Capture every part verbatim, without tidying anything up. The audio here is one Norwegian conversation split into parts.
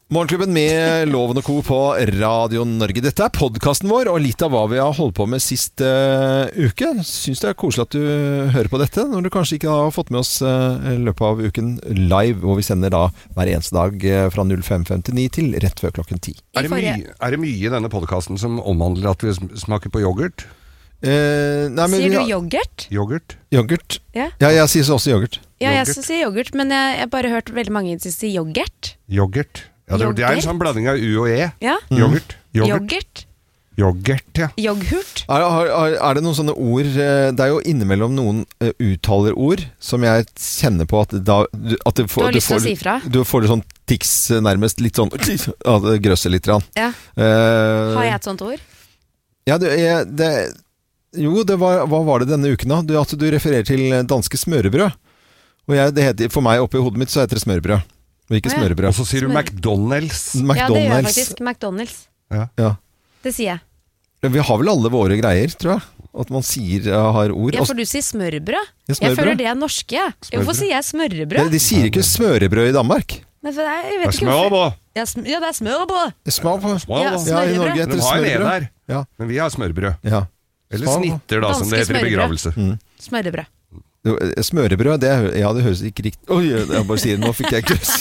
Morgenklubben med Loven og Co. på Radio Norge. Dette er podcasten vår, og litt av hva vi har holdt på med sist uh, uke. Synes det er koselig at du hører på dette, når du kanskje ikke har fått med oss uh, i løpet av uken live, hvor vi sender da hver eneste dag uh, fra fem femtini til rett før klokken ti. Er det, mye, er det mye i denne podcasten som omhandler at vi smaker på yoghurt? Uh, nei, sier vi, du yoghurt? Yoghurt? Yoghurt. Ja, ja jeg sier også yoghurt. Ja, jeg yoghurt. sier yoghurt, men jeg har bare hørt veldig mange si yoghurt. Yoghurt. Ja, det, det er en sånn blanding av U og E. Ja. Yoghurt. Yoghurt. Yoghurt, ja. Yoghurt. Er, er, er det noen sånne ord, det er jo innimellom noen uh, uttaler ord, som jeg kjenner på at, da, at det får, du har lyst til å si fra. Du får det sånn tics nærmest, litt sånn, at det grøsser litt. Ja. Uh, har jeg et sånt ord? Ja, det, det, jo, det var, hva var det denne uken da? Du, at du refererer til danske smørebrød. Og jeg, det heter, for meg oppe i hodet mitt så heter det smørbrød. Og ikke smørbrød. Og så sier du McDonald's. McDonald's. Ja, det gjør jeg faktisk. McDonald's. Ja. Ja. Det sier jeg. Vi har vel alle våre greier, tror jeg. At man sier, har ord. Ja, for du sier smørbrød. Ja, smørbrød. Jeg føler det er norske, ja. Hvorfor sier jeg smørbrød? De, de sier ikke smørbrød i Danmark. Nei, for jeg, jeg vet det er smørbrød. Ja, sm ja, det er smørbrød. Smørbrød. Ja, ja, i Norge heter det smørbrød. De har en der, ja. Men vi har smørbrød. Ja. Eller snitter da, som det heter i begravelse. Mm. Smørbrød. Smørebrød, det, ja, det høres ikke riktig. Oi, jeg bare sier det, nå fikk jeg grøss.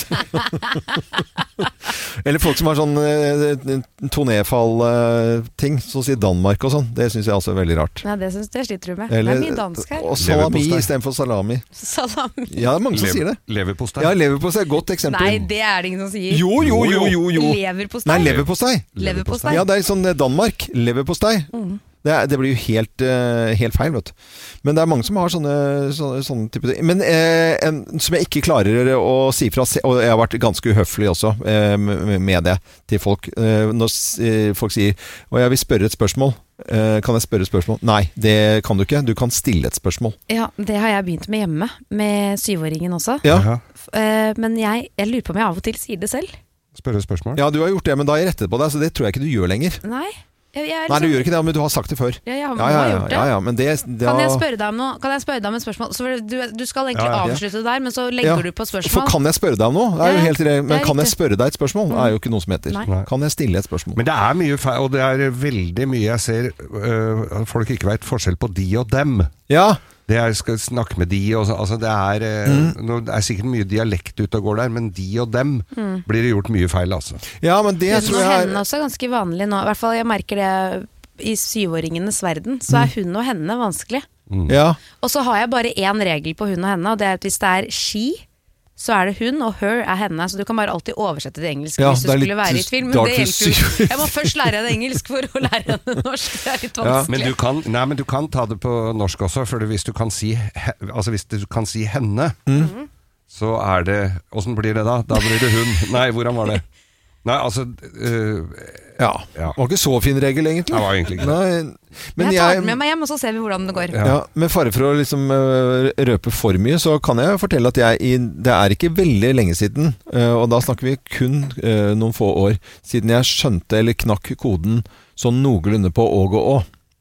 Eller folk som har sånn eh, tonefall-ting, eh, som sier Danmark og sånn. Det synes jeg også er veldig rart. Nei, det, synes, det sliter du med. Eller, det er mye dansk her. Og salami i stedet for salami. Salami. Ja, det er mange som Lever, sier det. Leverpostei. Ja, leverpostei er et godt eksempel. Nei, det er det ingen som sier. Jo, jo, jo, jo, jo. Leverpostei. Nei, leverpostei. Leverpostei. Ja, det er sånn Danmark. Leverpostei. Mm. Det, er, det blir jo helt, uh, helt feil, vet du. Men det er mange som har sånne, sånne, sånne type ting. Men eh, en, som jeg ikke klarer å si fra, og jeg har vært ganske uhøflig også eh, med det til folk. Eh, når eh, folk sier, og jeg vil spørre et spørsmål. Eh, kan jeg spørre et spørsmål? Nei, det kan du ikke. Du kan stille et spørsmål. Ja, det har jeg begynt med hjemme, med syvåringen også. Ja. Eh, men jeg, jeg lurer på om jeg av og til sier det selv. Spørre spørsmål? Ja, du har gjort det, men da har jeg rettet på deg, så det tror jeg ikke du gjør lenger. Nei. Jeg, jeg liksom... Nei, du gjør ikke det, men du har sagt det før. Ja, jeg har, ja, ja, ja, gjort det. Ja, ja, men det, det kan, har... jeg spørre deg om noe? Kan jeg spørre deg om et spørsmål? Så du, du skal egentlig ja, ja. avslutte der, men så legger ja. du på spørsmål. For kan jeg spørre deg om noe? Det er jo helt rett. Men kan jeg spørre deg et spørsmål? Det er jo ikke noe som heter. Nei. Kan jeg stille et spørsmål? Men det er mye feil, og det er veldig mye jeg ser øh, folk ikke vet forskjell på de og dem. Ja. Det er, skal snakke med de og så, altså det er, mm. nå, det er sikkert mye dialekt ute og går der, men de og dem mm. blir det gjort mye feil, altså. Ja, men det tror jeg... Henne også er ganske vanlig nå. I hvert fall jeg merker det i syvåringenes verden, så er hun og henne vanskelig. Mm. Ja. Og så har jeg bare én regel på hun og henne, og det er at hvis det er she, så er det hun, og her er henne. Så du kan bare alltid oversette det engelsk ja, hvis du skulle være i et film. Men det hjelper jo. Jeg må først lære det engelsk for å lære det norsk. Det er litt vanskelig. Ja, men, du kan, nei, men du kan ta det på norsk også, for hvis du kan si, altså hvis du kan si henne, mm. så er det... Hvordan blir det da? Da blir det hun. Nei, hvordan var det? Nei, altså... Øh, ja. ja, det var ikke så fin regel egentlig. Det var egentlig ikke Nei, men jeg tar jeg, den med meg hjem, og så ser vi hvordan det går. Ja, ja med fare for å liksom uh, røpe for mye, så kan jeg fortelle at jeg i, det er ikke veldig lenge siden, uh, og da snakker vi kun uh, noen få år, siden jeg skjønte eller knakk koden sånn noenlunde på å og å.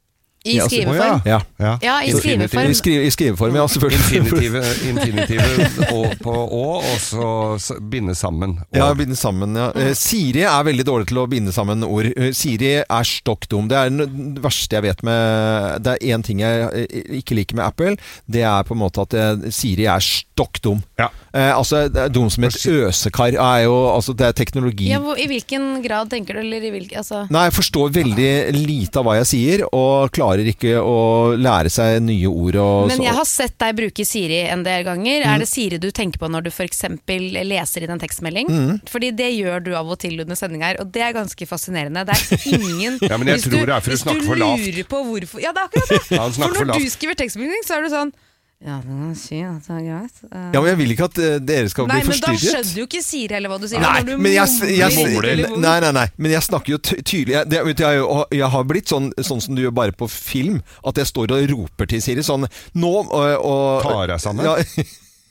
I skriveform? Ja, ja. ja i skriveform. I, skrive, I skriveform, ja, selvfølgelig. Infinitive, infinitive å, på å, og så binde sammen. Og. Ja, binde sammen, ja. Uh, Siri er veldig dårlig til å binde sammen ord. Uh, Siri er stokk dum. Det er det verste jeg vet med... Det er en ting jeg ikke liker med Apple, det er på en måte at uh, Siri er stokk dum. Ja. Uh, altså, det er dum som et øsekar. Er jo, altså, det er teknologi. Ja, hvor, I hvilken grad tenker du? Eller i hvilken, altså... Nei, jeg forstår veldig lite av hva jeg sier, og klarer ikke å lære seg nye ord og Men så. Jeg har sett deg bruke Siri en del ganger. Mm. Er det Siri du tenker på når du for eksempel leser inn en tekstmelding? Mm. Fordi det gjør du av og til under sending her, og det er ganske fascinerende. Det er ingen ja, men jeg tror du, det er for å snakke for lavt. Hvis du lurer på hvorfor Ja, det er akkurat det. Ja, for når for du skriver tekstmelding, så er du sånn ja, det er si at det er greit. Uh, ja, men jeg vil ikke at uh, dere skal nei, bli forstyrret. Nei, men da skjønner du jo ikke Siri eller hva du sier. Nei, du men jeg, jeg, mumler, jeg, nei, nei, nei, men jeg snakker jo tydelig. Jeg, det, jeg, jeg har blitt sånn, sånn som du gjør bare på film, at jeg står og roper til Siri sånn, nå og, og tar jeg sammen? Ja,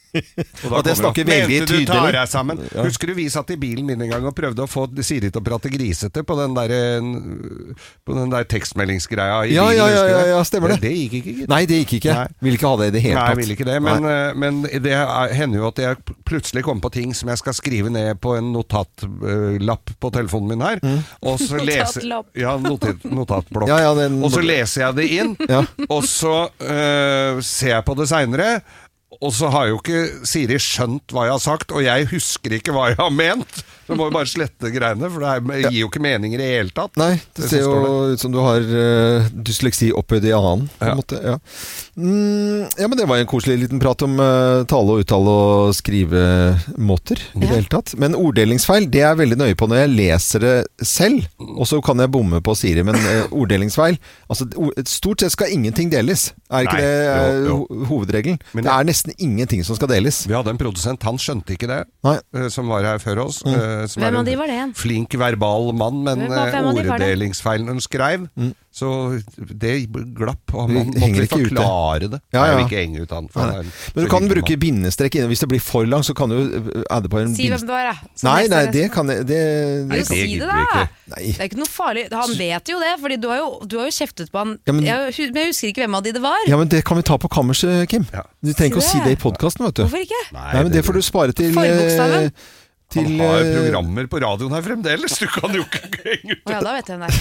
Og det snakker veldig tydelig. Mente du tar deg sammen? Ja. Husker du vi satt i bilen min en gang og prøvde å få Siri til å prate grisete på den der, på den der tekstmeldingsgreia i ja, bilen? Ja, ja, ja, ja, stemmer det. Det, det gikk ikke. Nei, det gikk ikke. Nei. Vil ikke ha det i det hele tatt. Nei, vil ikke det. Men, men det hender jo at jeg plutselig kommer på ting som jeg skal skrive ned på en notatlapp på telefonen min her. Mm. Og så leser, ja, notat, notatblokk. Ja, ja, den, og så leser jeg det inn, ja. Og så uh, ser jeg på det senere. Og så har jo ikke Siri skjønt hva jeg har sagt, og jeg husker ikke hva jeg har ment. Så må jo bare slette greiene, for det gir jo ikke mening i det hele tatt. Nei, det, det ser jo ut som du har uh, dysleksi opphøyd i annen, på en ja. måte. Ja. Mm, ja, men det var en koselig liten prat om uh, tale og uttale og skrivemåter i det hele tatt. Men orddelingsfeil, det er jeg veldig nøye på når jeg leser det selv, og så kan jeg bomme på Siri, men uh, orddelingsfeil, altså stort sett skal ingenting deles. Er ikke Nei, det uh, jo, jo. hovedregelen? Men det er nesten ingenting som skal deles. Vi hadde en produsent, han skjønte ikke det, Nei. som var her før oss. Mm. Som Hvem av de var det? Flink verbal mann, men orddelingsfeil når han skrev, mm. så det glapp, og man måtte vi forklare det. Ja, ja. Jeg vil ikke henge ut han. Men du kan bruke mann. bindestrek inne. Hvis det blir for langt, så kan du adde på en Si hvem det var, da. Nei, nei, det kan jeg det, det, det, si det da! Nei. Det er ikke noe farlig. Han vet jo det, fordi du har jo, du har jo kjeftet på han. Ja, men, jeg, men jeg husker ikke hvem av de det var. Ja, men det kan vi ta på kammerset, Kim. Ja. Du trenger ikke å si det i podcasten, vet du. Hvorfor ikke? Nei, nei men det får du spare til forbokstaven. Til, han har jo programmer på radioen her fremdeles. Du kan jo ikke henge ut. Å ja, da vet jeg hvem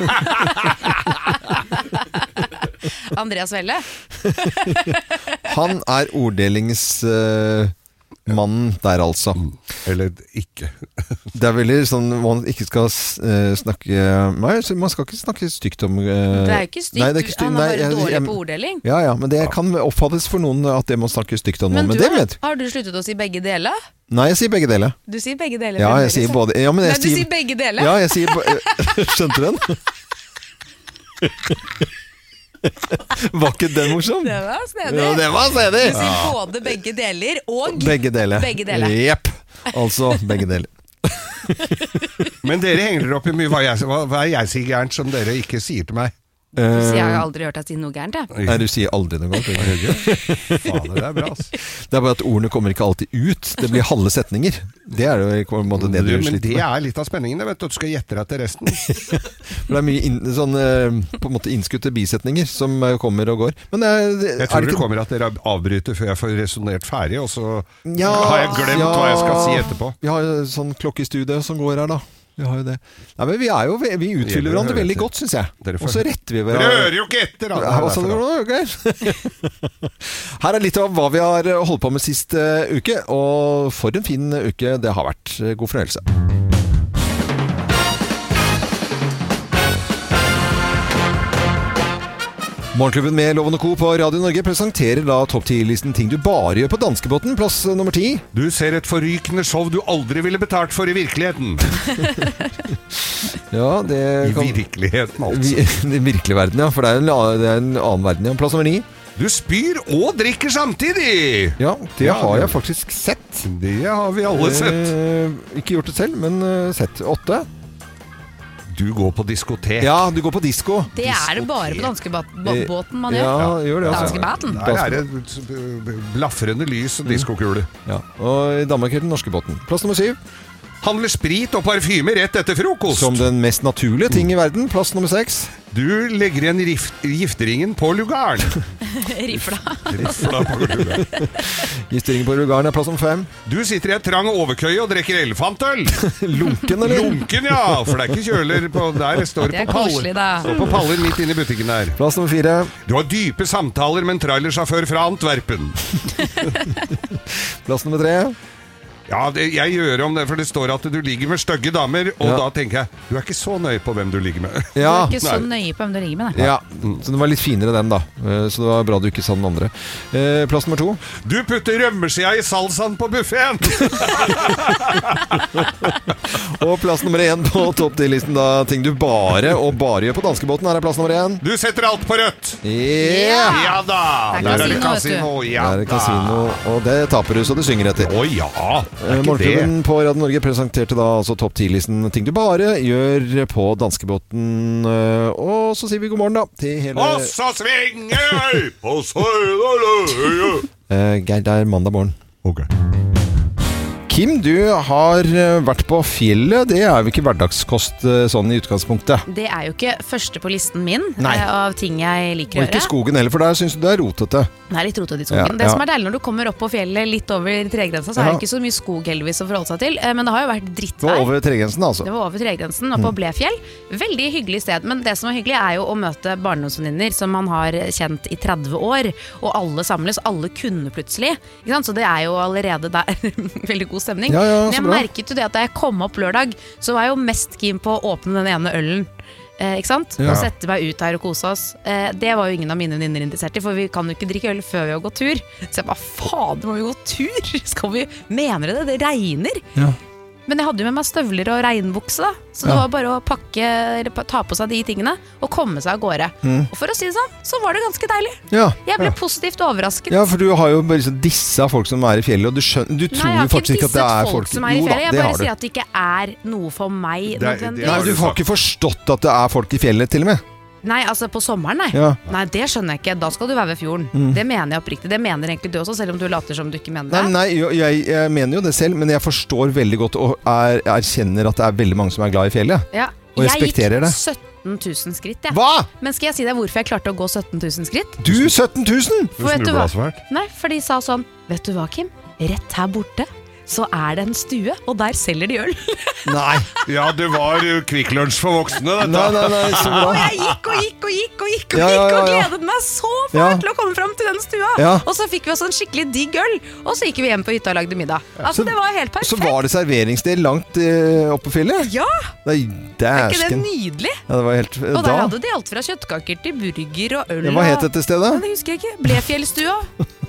det er. Andreas Velle. Han er orddelings... Uh, mannen der altså. Eller ikke. Det er veldig sånn man ikke skal uh, snakke Nei, man skal ikke snakke stygt om uh, Det er jo ikke stygt. Nei, det er ikke stygt. Han er bare nei, dårlig jeg, jeg, på orddeling. Ja, ja, men det ja. kan oppfattes for noen at det må snakke stygt om noen. Men, men det har, vet har du sluttet å si begge deler? Nei, jeg sier begge deler. Du sier begge deler? Ja, jeg sier både ja, men jeg Nei, du sier, sier begge deler? Ja, jeg sier Skjønte du den? Var ikke den morsom? Det var snedig. Ja, det var snedig. Du sier ja. både begge deler og Begge deler. Begge deler. Jepp. Altså begge deler. Men dere henger dere opp i mye hva jeg, hva, hva jeg sier gærent som dere ikke sier til meg. Du sier jeg har aldri hørt deg si noe gærent, jeg. Nei, du sier aldri noe galt. Faen, det er bra, ass. Det er bare at ordene kommer ikke alltid ut. Det blir halve setninger. Det er jo på en måte det du sliter med. Men det er litt av spenningen, det vet du. Du skal gjette deg til resten. Det er mye inn, sånn, på en måte innskutte bisetninger som kommer og går. Men er, er jeg tror det, det kommer at dere avbryter før jeg får resonert ferdig, og så ja, har jeg glemt ja, hva jeg skal si etterpå. Vi har jo sånn klokkestudie som går her da. Vi har jo det. Nei, men vi er jo Vi utfyller hverandre veldig godt, synes jeg. Og så retter vi hverandre. Dere hører jo ikke etter! Da. Ja, altså, okay. Her er litt av hva vi har holdt på med sist uh, uke, og for en fin uke det har vært. God fornøyelse. Morgenklubben med Loven og Co. på Radio Norge presenterer da topp ti-listen ting du bare gjør på danskebåten. Plass nummer ti. Du ser et forrykende show du aldri ville betalt for i virkeligheten. Ja, det I kan... virkeligheten, altså. I virkelig verden, ja. For det er en, det er en annen verden, ja. Plass nummer ni. Du spyr og drikker samtidig! Ja, det ja, har jeg faktisk sett. Det har vi alle sett. Eh, ikke gjort det selv, men uh, sett. Åtte. Du går på diskotek. Ja, du går på disko. Det er det bare på danskebåten man gjør. Ja, gjør det. Altså. Danskebåten. Der er det blaffrende lys og diskokule. Ja, og i Danmark er det norskebåten. Plass nummer syv. Handler sprit og parfyme rett etter frokost. Som den mest naturlige ting i verden. Plass nummer seks. Du legger igjen gifteringen på lugaren. Rifla. Rifla på lugaren. Gifteringen på lugaren er plass nummer fem. Du sitter i en trang overkøye og drikker elefantøl. Lunken, eller? Lunken, ja. For det er ikke kjøler på der. Det står det på paller. Står på paller midt inne i butikken der. Plass nummer fire. Du har dype samtaler med en trailersjåfør fra Antwerpen. Plass nummer tre. Ja, det, jeg gjør om det, for det står at du ligger med stygge damer, og ja. Da tenker jeg, du er ikke så nøye på hvem du ligger med. Ja. Du er ikke så Nei. nøye på hvem du ligger med, da. Ja, så det var litt finere den da. Så det var bra du ikke sa den andre. Eh, plass nummer to. Du putter rømmeskjea i salsaen på buffeten! Og plass nummer én på topp ti-listen da, ting du bare og bare gjør på danskebåten. Her er plass nummer én. Du setter alt på rødt! Yeah. Ja da! Der er det kasino, ja da. Der er det kasino, og det taper du så det synger etter. Å ja! Morgenklubben på Radio Norge presenterte da altså topp ti-listen ting du bare gjør på danskebåten. Og så sier vi god morgen da til hele Og så svinger jeg på søyderløye. uh, Geir, det er mandag morgen. Ok. Kim, du har vært på fjellet. Det er jo ikke hverdagskost sånn i utgangspunktet. Det er jo ikke første på listen min Nei. av ting jeg liker å Og gjøre. ikke skogen heller, for der synes du det er rotete. Det er litt rotete i skogen. Ja, Det ja. som er deilig når du kommer opp på fjellet litt over tregrensa, så er Ja. det ikke så mye skog heldigvis å forholde seg til. Men det har jo vært Det var drittvær. over tregrensen, altså. Det var over tregrensen og på Blefjell. Veldig hyggelig sted, men det som er hyggelig er jo å møte barndomsvenninner som man har kjent i tretti år, og alle samles, alle kunne plutselig. Ikke sant? Så det er jo allerede der veldig god stemning. Ja, ja, men så jeg bra. merket jo det at da jeg kom opp lørdag, så var jeg jo mest keen på å åpne den ene ølen. Eh, ikke sant? Ja. Og sette meg ut her og kose oss. Eh, det var jo ingen av mine venninner interessert i, for vi kan jo ikke drikke øl før vi har gått tur. Så jeg bare, faen, må vi gå tur? Skal vi, mener det? Det regner. Ja. Men jeg hadde jo med meg støvler og regnbukse da. Så det Ja. var bare å pakke, eller pa- ta på seg de tingene og komme seg av gårde. Og for å si det sånn, så var det ganske deilig. Ja. Jeg ble positivt overrasket. Ja, for du har jo bare liksom dissa folk som er i fjellet, og du, skjønner, du tror Nei, jeg jo har faktisk ikke ikke at det disset er folk, folk som er i Jo da, fjellet. Jeg det bare har du. sier at det ikke er noe for meg Det er- nødvendigvis. det Nei, du har ikke forstått at det er folk i fjellet til og med. Nei, altså på sommeren, nei. Ja. Nei, det skjønner jeg ikke. Da skal du være ved fjorden. Det mener jeg oppriktig. Det mener egentlig du også, selv om du later som du ikke mener Nei, det. nei jeg, jeg, jeg mener jo det selv, men jeg forstår veldig godt og er, erkjenner at det er veldig mange som er glad i fjellet. Ja. Og jeg respekterer det. Jeg gikk sytten tusen skritt, jeg. Hva?! Men skal jeg si deg hvorfor jeg klarte å gå sytten tusen skritt? Du, sytten tusen?! Du For vet du snubla hva? svært. Nei, for de sa sånn, vet du hva, Kim? Rett her borte så er det en stue, og der selger de øl. Nei. Ja, det var uh, Kvikk Lunsj for voksne, dette. Nei, nei, nei, så bra. Og jeg gikk og gikk og gikk og gikk og Ja, ja, gikk og ja, ja. gledet meg så fælt Ja. til å komme frem til den stua. Ja. Og så fikk vi oss en skikkelig digg øl, og så gikk vi hjem på hytta og lagde middag. Altså, Så- det var helt Så perfekt. var det serveringssted langt eh, opp på fjellet? Ja, Nei, er ikke det dæsken. nydelig? Ja, det var helt Og der da. hadde de alt fra kjøttkaker til burger og øl. Ja, hva het og- dette stedet? Ja, det husker jeg ikke. Blefjellstua.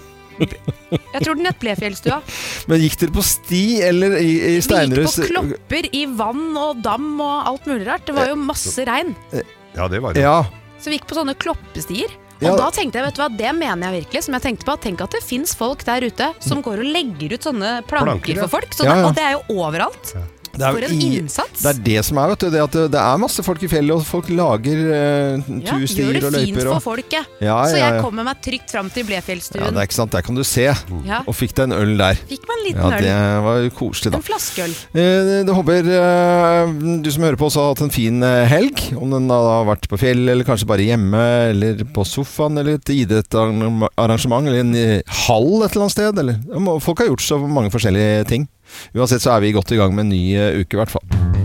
Jeg tror den het Blefjellstua. Men gikk dere på sti eller i, i Vi gikk Steinerhus? på klopper i vann og dam og alt mulig rart. Det var jo masse regn. Ja, det var det. Ja. Så vi gikk på sånne kloppestier. Og Ja. da tenkte jeg, vet du hva, det mener jeg virkelig. Som jeg tenkte på, tenk at det finnes folk der ute som går og legger ut sånne planker, Planker, ja. for folk. Så Ja, det, ja. og det er jo overalt. Det er, For jo en ingen- innsats. det er det som er, vet du. Det, at det, det er masse folk i fjellet, og folk lager uh, Ja, gjør turstier det og fint løyper. for Og, folket. ja, Så ja, jeg ja. kommer meg trygt fram til ja, Blefjellstuen. det er ikke sant. Der kan du se. Ja. Og fikk deg en øl der. Fikk meg en liten Ja, det øl. var jo koselig, da. En flaskeøl. Eh, Det håper eh, du som hører på også har hatt en fin eh, helg. Om den har vært på fjell, eller kanskje bare hjemme, eller på sofaen, eller et idrettsarrangement, eller en eh, hall et eller annet sted. Eller. Ja, må- Folk har gjort så mange forskjellige ting. Uansett så er vi godt i gang med en ny eh, uke, i hvert fall.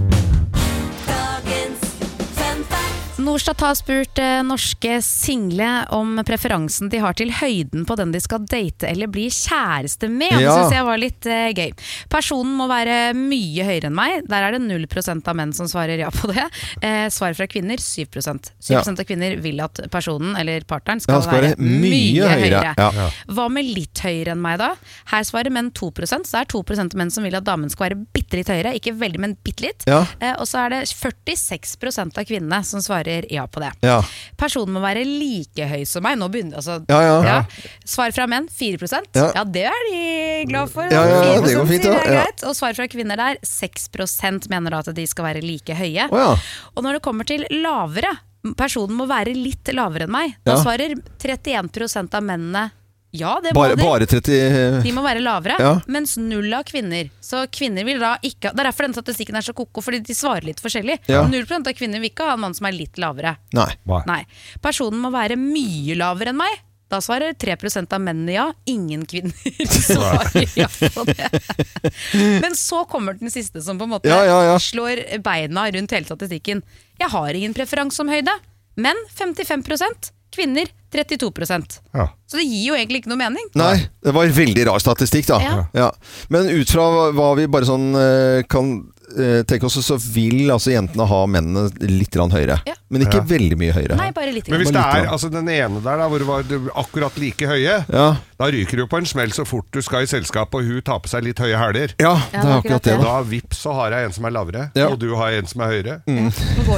Norstat har spurt eh, norske single om preferansen de har til høyden på den de skal date eller bli kjæreste med. Det Ja. synes jeg var litt eh, gøy. Personen må være mye høyere enn meg. Der er det null prosent av menn som svarer ja på det. Eh, svar fra kvinner syv prosent. syv prosent av kvinner vil at personen eller partneren skal, Ja, skal være være mye, mye høyere. høyere. Ja. Hva med litt høyere enn meg da? Her svarer menn to prosent, så det er to prosent menn som vil at damen skal være bitte litt høyere. Ikke veldig, men bitte litt. Ja. Eh, og så er det førtiseks prosent av kvinnene som svarer ja på det. Ja. Personen må være like høy som meg. Nå begynner altså, Ja, ja. Svar fra menn fire prosent. Ja. Ja, det er de glad for. Ja, ja, ja, fire prosent det går fint, sier ja. det er Ja. greit. Og svar fra kvinner der, seks prosent mener da at de skal være like høye. Å ja. Og når det kommer til lavere, personen må være litt lavere enn meg. Da Ja. svarer trettien prosent av mennene ja, det må Bare, de. bare tretti De må være lavere, Ja. mens null av kvinner. Så kvinner vil da ikke Det er derfor denne statistikken er så koko, fordi de svarer litt forskjellig. Ja. Null prosent av kvinner vil ikke ha en mann som er litt lavere. Nei. Nei. Personen må være mye lavere enn meg. Da svarer tre prosent av mennene ja. Ingen kvinner svarer ja på det. Men så kommer den siste som på en måte Ja, ja, ja. slår beina rundt hele statistikken. Jeg har ingen preferanse om høyde, men femtifem prosent. Kvinner trettito prosent. Ja. Så det gir jo egentlig ikke noe mening. Nei, det var veldig rar statistikk da. Ja. Ja. Men ut fra hva- hva vi bare sånn eh, kan eh, tenke oss, så vil altså jentene ha mennene litt grann høyere. Ja. Men ikke Ja. veldig mye høyere. Nei, bare litt. Men hvis Bare det litt, er da. altså den ene der da, hvor det var akkurat like høye, Ja, da ryker du på en smell så fort du skal i selskap, og hun tar på seg litt høye hæler. ja, Ja, det er akkurat det da. Da vips så har jeg en som er lavere, Ja. og du har en som er høyere. Nå går det ikke, da.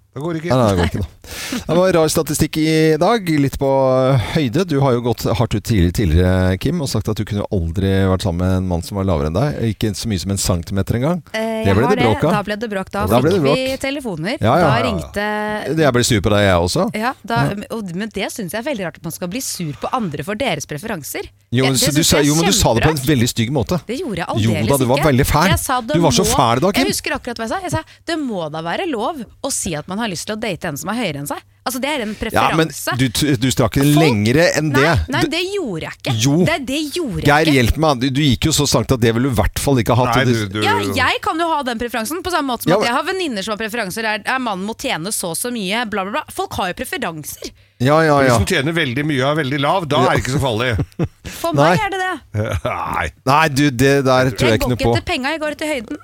Det går ikke. Nei, nei, det går ikke da. Det var rar statistikk i dag, litt på høyde. Du har jo gått hardt ut tidligere, tidligere, Kim, og sagt at du kunne aldri vært sammen med en mann som var lavere enn deg. Ikke så mye som en centimeter engang. Eh, det ble det bråk av. Da ble det bråk. Da, da fikk vi telefoner. Ja, ja. Da ringte... Jeg ble sur på deg, jeg også. Ja, da, og, men det synes jeg er veldig rart at man skal bli sur på andre for deres preferanser. Jo, men, det, det du, sa, jo, men du sa det på en veldig stygg måte. Det gjorde jeg aldeles ikke. Jo da, du var veldig fæl. Du var så må, fæl da, Kim. Jeg husker akkurat hva jeg sa. Jeg sa, det må da være lov å si at man har lyst til å date en som er høyere enn seg. Altså det er en preferanse. Ja, men du, du strakk den lengre enn det. Nei, nei, det gjorde jeg ikke. Jo, det, det gjorde Geir, jeg ikke. hjelp meg. Du, du gikk jo så sankt at det vil du i hvert fall ikke ha hatt. Nei, du, du... Ja, jeg kan jo ha den preferansen på samme måte som ja, at jeg har venninner som har preferanser. Er, er mannen må tjene så så mye, bla bla bla. Folk har jo preferanser. Ja, ja, ja. Hvis som tjener veldig mye og er veldig lav, da ja. er det ikke så farlig. For meg Nei. er det det. Nei. Nei, du, det der tror jeg, jeg ikke noe på. Jeg går ikke etter penger, jeg går etter høyden.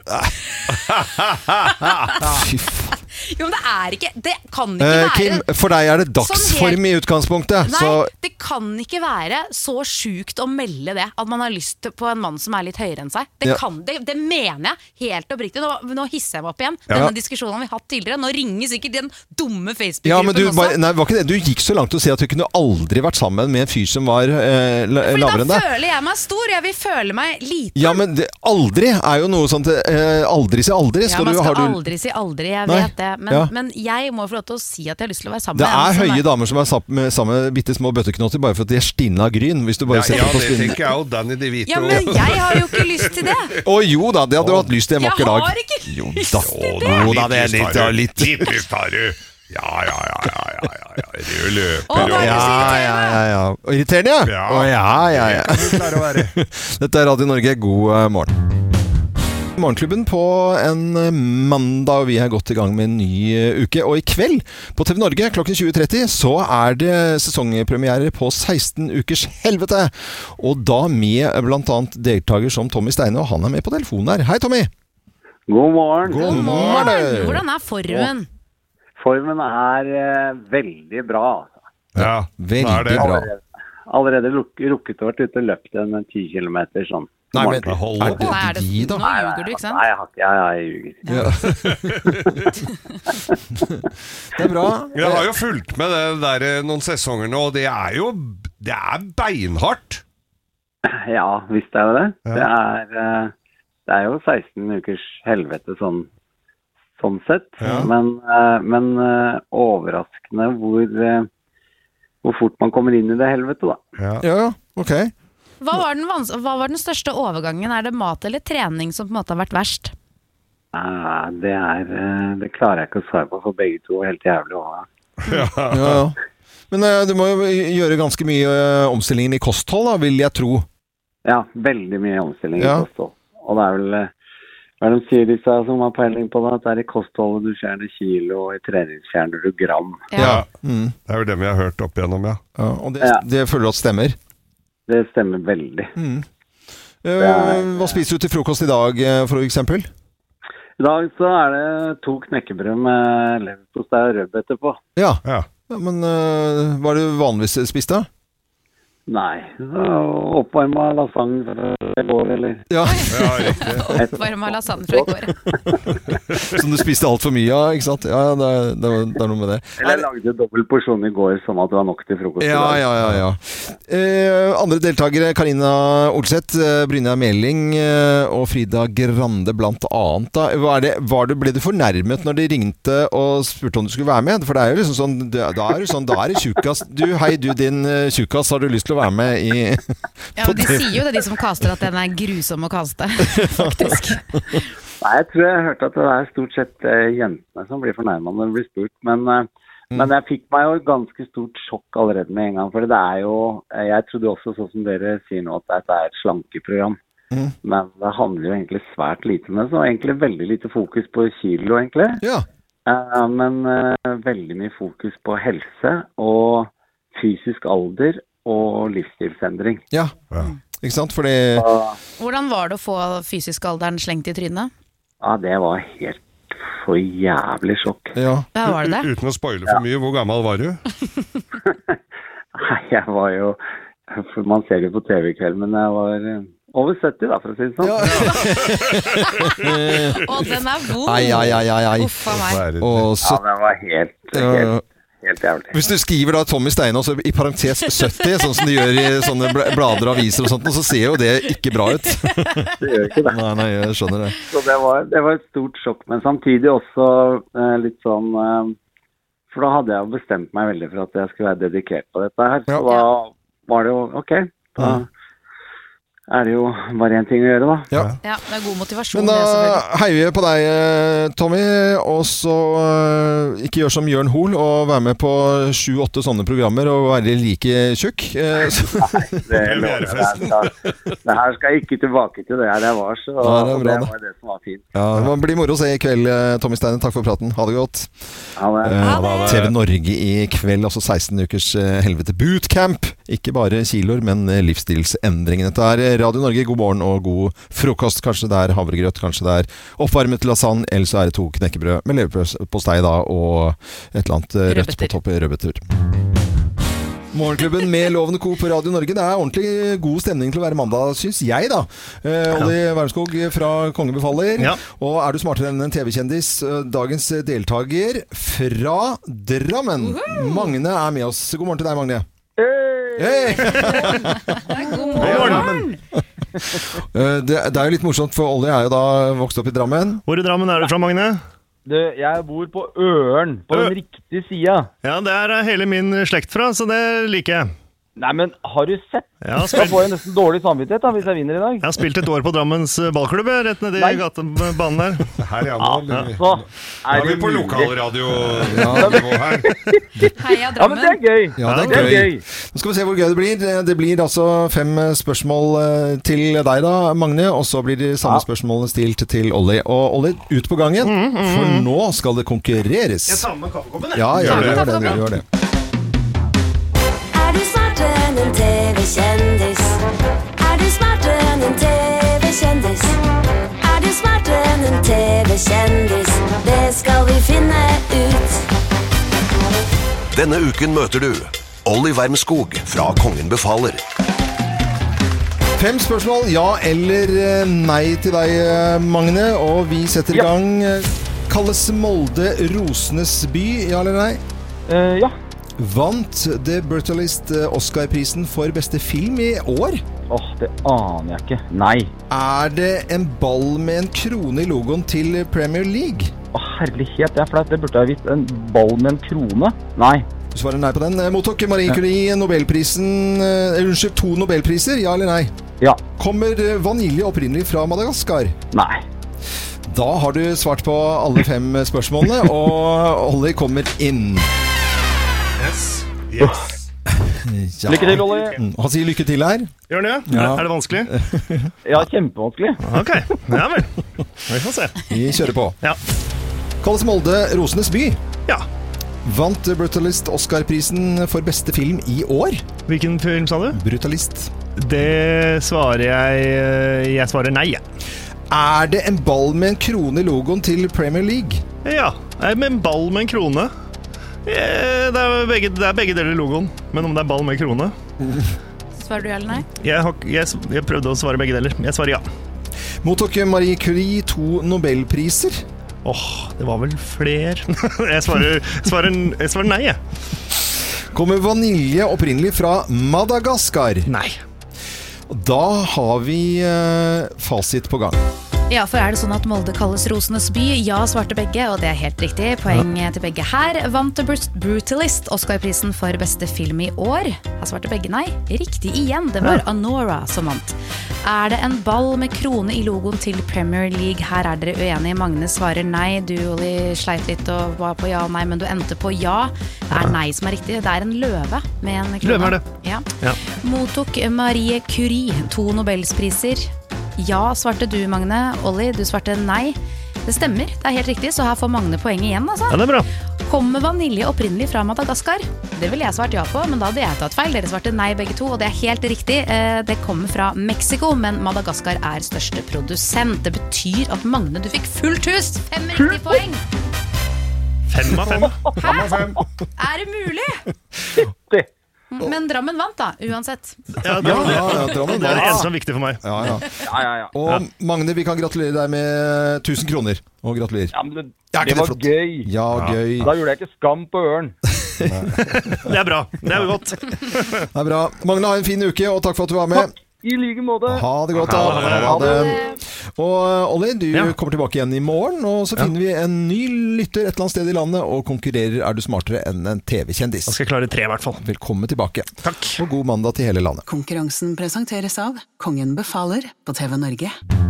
Fy faen. Jo, men det er ikke Det kan ikke eh, være Kim, for deg er det dagsform sånn i utgangspunktet. Nei, så... det kan ikke være så sjukt å melde det at man har lyst på en mann som er litt høyere enn seg. Det, ja. kan, det, det mener jeg helt oppriktig. Nå, nå hisser jeg meg opp igjen. Ja. Denne diskusjonen har vi hatt tidligere. Nå ringer sikkert den dumme Facebook-gruppen ja, men du, også. bare, nei, var ikke det? Du gikk så langt til å si at du kunne aldri vært sammen med en fyr som var eh, lavere enn deg. Da føler jeg meg stor. Jeg vil føle meg liten. Ja, men det, aldri er jo noe sånt eh, aldri si aldri. Ja, man skal du, aldri si aldri. Jeg nei. vet det. Men, ja. men jeg må få lov til å si at jeg har lyst til å være sammen det med en er som høye er... damer som er sammen med bitte små bøtteknotter bare for at de er stinne av gryn. Hvis du bare ja, ser ja, på det tenker jeg jo Danny DeVito. Ja, men jeg har jo ikke lyst til det. Å jo da, det hadde du hatt lyst til en vakker dag. Jeg har ikke jo, lyst da. til det. Jo da, det er litt, ja, litt. Litt lyst har du. Ja, ja, ja, ja, ja, ja. Rød løper. Å, hva er det ja, så irriterende? ja, ja, ja. Irriterende, ja? Ja. Å, ja, ja, ja. Det kan du klare å være. Dette er Radio Norge, god uh, morgen. Morgenklubben på en mandag, og vi er godt i gang med en ny uke. Og i kveld på T V Norge klokken tjue tretti så er det sesongpremiere på seksten ukers helvete. Og da med blant annet deltaker som Tommy Steine, og han er med på telefonen her. Hei, Tommy! God morgen! God God morgen! morgen. Hvordan er formen? Formen er eh, veldig bra. Ja, veldig er det. bra. Allerede, allerede ruk, rukket å vært ute og løpt en ti kilometer sånn. Nei, men Hold er opp. det Hva er det? de, da? Nå ljuger du, ikke sant? Nei, jeg, har ikke- jeg, jeg ljuger. Ja. Det er bra. Jeg har jo fulgt med det der noen sesonger nå, og det er jo det er beinhardt. Ja, visst er det det. Ja. Det, er, eh, det er jo seksten ukers helvete sånn, sånn sett. Ja. Men, eh, men eh, overraskende hvor, eh, hvor fort man kommer inn i det helvete, da. Ja. Ja, ok. Hva var, den vans hva var den største overgangen? Er det mat eller trening som på en måte har vært verst? Eh, det, er, eh, det klarer jeg ikke å svare på, for begge to er helt jævlig også. Ja. Ja, ja. Men uh, du må jo gjøre ganske mye uh, omstillingen i kosthold, da, vil jeg tro. Ja, veldig mye omstilling Ja. i kosthold. Og det er vel, eh, hva er det de sier disse som har peiling på det, at det er i kostholdet du fjerner kilo, og i trening fjerner du gram. Ja. Mm. Det er jo det vi har hørt opp igjennom, ja. Ja, og det, Ja. det føler du at stemmer. Det stemmer veldig. Mm. Uh, hva spiser du til frokost i dag, uh, for eksempel? I dag så er det to knekkebrød med leverpostei og rødbeter på. Ja, ja. ja men uh, hva er det du vanligvis spiste? Nei, så oppvarma lasagne fra i går, eller... Ja, Ja, riktig. Oppvarma lasagne fra i går. som du spiste alt for mye av, ikke sant? Ja, det er, det er, det er noe med det. Eller jeg lagde dobbelt porsjon i går, sånn at det var nok til frokost. i Ja, dag. ja, ja, ja. Eh, andre deltakere, Karina Olseth, eh, Brynja Meling eh, og Frida Grande blant annet. Da. Hva er det, var det, ble du fornærmet når de ringte og spurte om du skulle være med? For det er jo liksom sånn, da er det sånn, da er det tjukkas. Du, hei du din eh, tjukkas, har du lyst til å være med i... Ja, men De sier jo det, de som kaster, at den er grusom å kaste, faktisk. Nei, jeg tror jeg hørte at det er stort sett eh, jentene som blir fornærmet når det blir spurt, men, eh, Mm. men jeg fikk meg jo et ganske stort sjokk allerede med en gang, for det er jo, eh, jeg trodde også sånn som dere sier nå at dette er et slankeprogram, Mm. men det handler jo egentlig svært lite om det, så egentlig veldig lite fokus på kilo egentlig, Ja, eh, men eh, veldig mye fokus på helse og fysisk alder og livsstilsendring. ja. Ja. Ikke sant? Fordi... Og, Hvordan var det å få fysisk alderen slengt i trynet? ja, det var helt for jævlig sjokk. Ja. Ja, var det det? Uten å spoile for mye, hvor gammel var du? Nei, jeg var jo, for man ser det på T V i kveld, men jeg var, over sytti da, for å si det sånn. Ja. Å, den er vond. Ai, ai, ai, ai, ai. Uff a meg. Og Ja, så, den var helt, helt, helt jævlig. hvis du skriver da Tommy Steine også, i parentes sytti, sånn som de gjør i sånne bl- blader og aviser og sånt, så ser jo det ikke bra ut. Det gjør ikke det. Nei, nei, jeg skjønner det. Så det var, det var et stort sjokk, men samtidig også eh, litt sånn, eh, for da hadde jeg jo bestemt meg veldig for at jeg skulle være dedikert på dette her. Så Ja. da var det jo, ok, da er det jo bare en ting å gjøre da. Ja. Ja, det er god motivasjon. Men det, da selvfølgelig. heier vi på deg, eh, Tommy, og så eh, ikke gjør som Jørn Hoel og være med på sju-åtte sånne programmer og være like tjukk. Eh, så- Det, lover jeg. det, her skal, det her skal jeg ikke tilbake til det her jeg var, så Ja, det er og bra, det da. var det som var fint. ja, det blir moro å se i kveld, eh, Tommy Steine. Takk for praten. Ha det godt. Ja, det, Eh, T V Norge i kveld, altså seksten ukers eh, helvete bootcamp. Ikke bare kiloer, men eh, livsstilsendringen. Dette er Radio Norge, god morgen og god frokost. Kanskje det er havregrøt, kanskje det er oppvarmet lasagne, eller så er det to knekkebrød med leverpostei da, og et eller annet eh, rødt på Rødbeter. topp, rødbeter. Morgenklubben med Loven og Co på Radio Norge. Det er ordentlig god stemning til å være mandag, synes jeg da. Eh, Olli Wermskog fra Kongen befaler. Ja. Og er du smartere enn en T V-kjendis? Eh, Dagens deltaker fra Drammen. Magne er med oss. God morgen til deg, Magne. Hei! God morgen. Eh, det, det er jo litt morsomt, for Olli er jo da vokst opp i Drammen. Hvor i Drammen er du fra, Magne? Du, jeg bor på Øren, på den Ø- riktige sida. Ja, det er hele min slekt fra, så det liker jeg. Nei, men har du sett? Jeg har Da spilt, får jeg nesten dårlig samvittighet da, hvis jeg vinner i dag. jeg har spilt et år på Drammens ballklubb, jeg, rett nede Nei. i gatebanen der. Her, ja, nå, Så Da er er vi det på mulig. lokalradio-nivå her. Heia Ja, men Drammen. det er gøy. Ja, det det er er gøy. gøy. Nå skal vi se hvor gøy det blir. Det- Det blir altså fem spørsmål eh, til deg da, Magne, og så blir de samme Ja. spørsmålene stilt til Olli. Og Olli, ut på gangen, for nå skal det konkurreres. Jeg tar med kaffekoppen, jeg. Ja, gjør det, gjør det, Kaffekoppen. gjør det. Er du smartere enn en T V-kjendis? Er du smartere enn en T V-kjendis? Er du smartere enn en T V-kjendis? Det skal vi finne ut. Denne uken møter du Olli Wermskog fra Kongen befaler. Fem spørsmål, ja eller eh, nei til deg, eh, Magne, og vi setter i Ja. gang. Eh, Kalles Molde rosenes by, ja eller nei? Eh, ja. Vant The Brutalist eh, Oscar-prisen for beste film i år? Åh, det aner jeg ikke. Nei. Er det en ball med en krone i logoen til Premier League? Åh, herlighet, det er flaut. Det burde jeg visst. En ball med en krone? Nei. Du svarer nei på den. Eh, Mottok Marie Curie Nobelprisen eh, Unnskyld, to Nobelpriser, ja eller nei? Ja. Kommer eh, vanilje opprinnelig fra Madagaskar? Nei. Da har du svart på alle fem spørsmålene, og Olli kommer inn. Yes. Yes. Ja. Lykke til, Olli. Mm, Han sier lykke til her. Gjør det? Ja. Er det vanskelig? Ja, kjempevanskelig. Ok, ja vel. Vi får se. Vi kjører på. Ja. Kalles Molde rosenes by. Ja. Vant Brutalist Oscar-prisen for beste film i år. Hvilken film sa du? Brutalist. Det svarer jeg Jeg svarer nei, jeg. Er det en ball med en krone i logoen til Premier League? Ja. Nei, med en ball med en krone. Eh, Det er begge, det er begge deler i logoen. Men om det er ball med krone Svarer du ja eller nei? jeg, har, jeg, jeg prøvde å svare begge deler. Jeg svarer ja. Mottok Marie Curie to Nobelpriser. Åh, det var vel fler. jeg, svarer, svarer, jeg svarer nei, jeg. Kommer vanilje opprinnelig fra Madagaskar? Nei. Da har vi eh, fasit på gang. Ja, for er det sånn at Molde kalles rosenes by? Ja, svarte begge, og det er helt riktig. Poeng til begge her. Vant The Brut- Brutalist Oscar-prisen for beste film i år? Her svarte begge nei. Riktig igjen, det var Anora som vant. Er det en ball med krone i logoen til Premier League? Her er dere uenige. Magne svarer nei. Du, Olli, sleit litt og var på ja og nei, men du endte på ja. Det er nei som er riktig. Det er en løve med en krone. Løve er det. Ja. Ja. Mottok Marie Curie to Nobelspriser? Ja, svarte du, Magne. Olli, du svarte nei. Det stemmer, det er helt riktig, så her får Magne poeng igjen, altså. Ja, det er bra. Kommer vanilje opprinnelig fra Madagaskar? Det ville jeg svart ja på, men da hadde jeg tatt feil. Dere svarte nei begge to, og det er helt riktig. Eh, Det kommer fra Mexico, men Madagaskar er største produsent. Det betyr at Magne, du fikk fullt hus! Fem riktige poeng! Fem av fem. Hæ? Er det mulig? Det. Men Drammen vant da, uansett. Ja, det, Ja, ja, ja, Drammen det er det vant. eneste som er viktig for meg. Ja, ja. Ja, ja, ja. Og Magne, vi kan gratulere deg med tusen kroner. Og gratulerer. ja men det, Ja, ikke det det var flott? gøy. Ja, gøy. Da gjorde jeg ikke skam på øren. Det er bra. Det er jo godt. Det er bra. Magne, ha en fin uke, og takk for at du var med. I like måte. Ha det godt, da. Ha det. Ha det. Og Olli, du Ja. kommer tilbake igjen i morgen, og så finner vi en ny lytter et eller annet sted i landet, og konkurrerer Er du smartere enn en T V-kjendis. Da skal jeg klare tre i hvert fall. Velkommen tilbake. Takk. Og god mandag til hele landet. Konkurransen presenteres av Kongen befaler på T V Norge.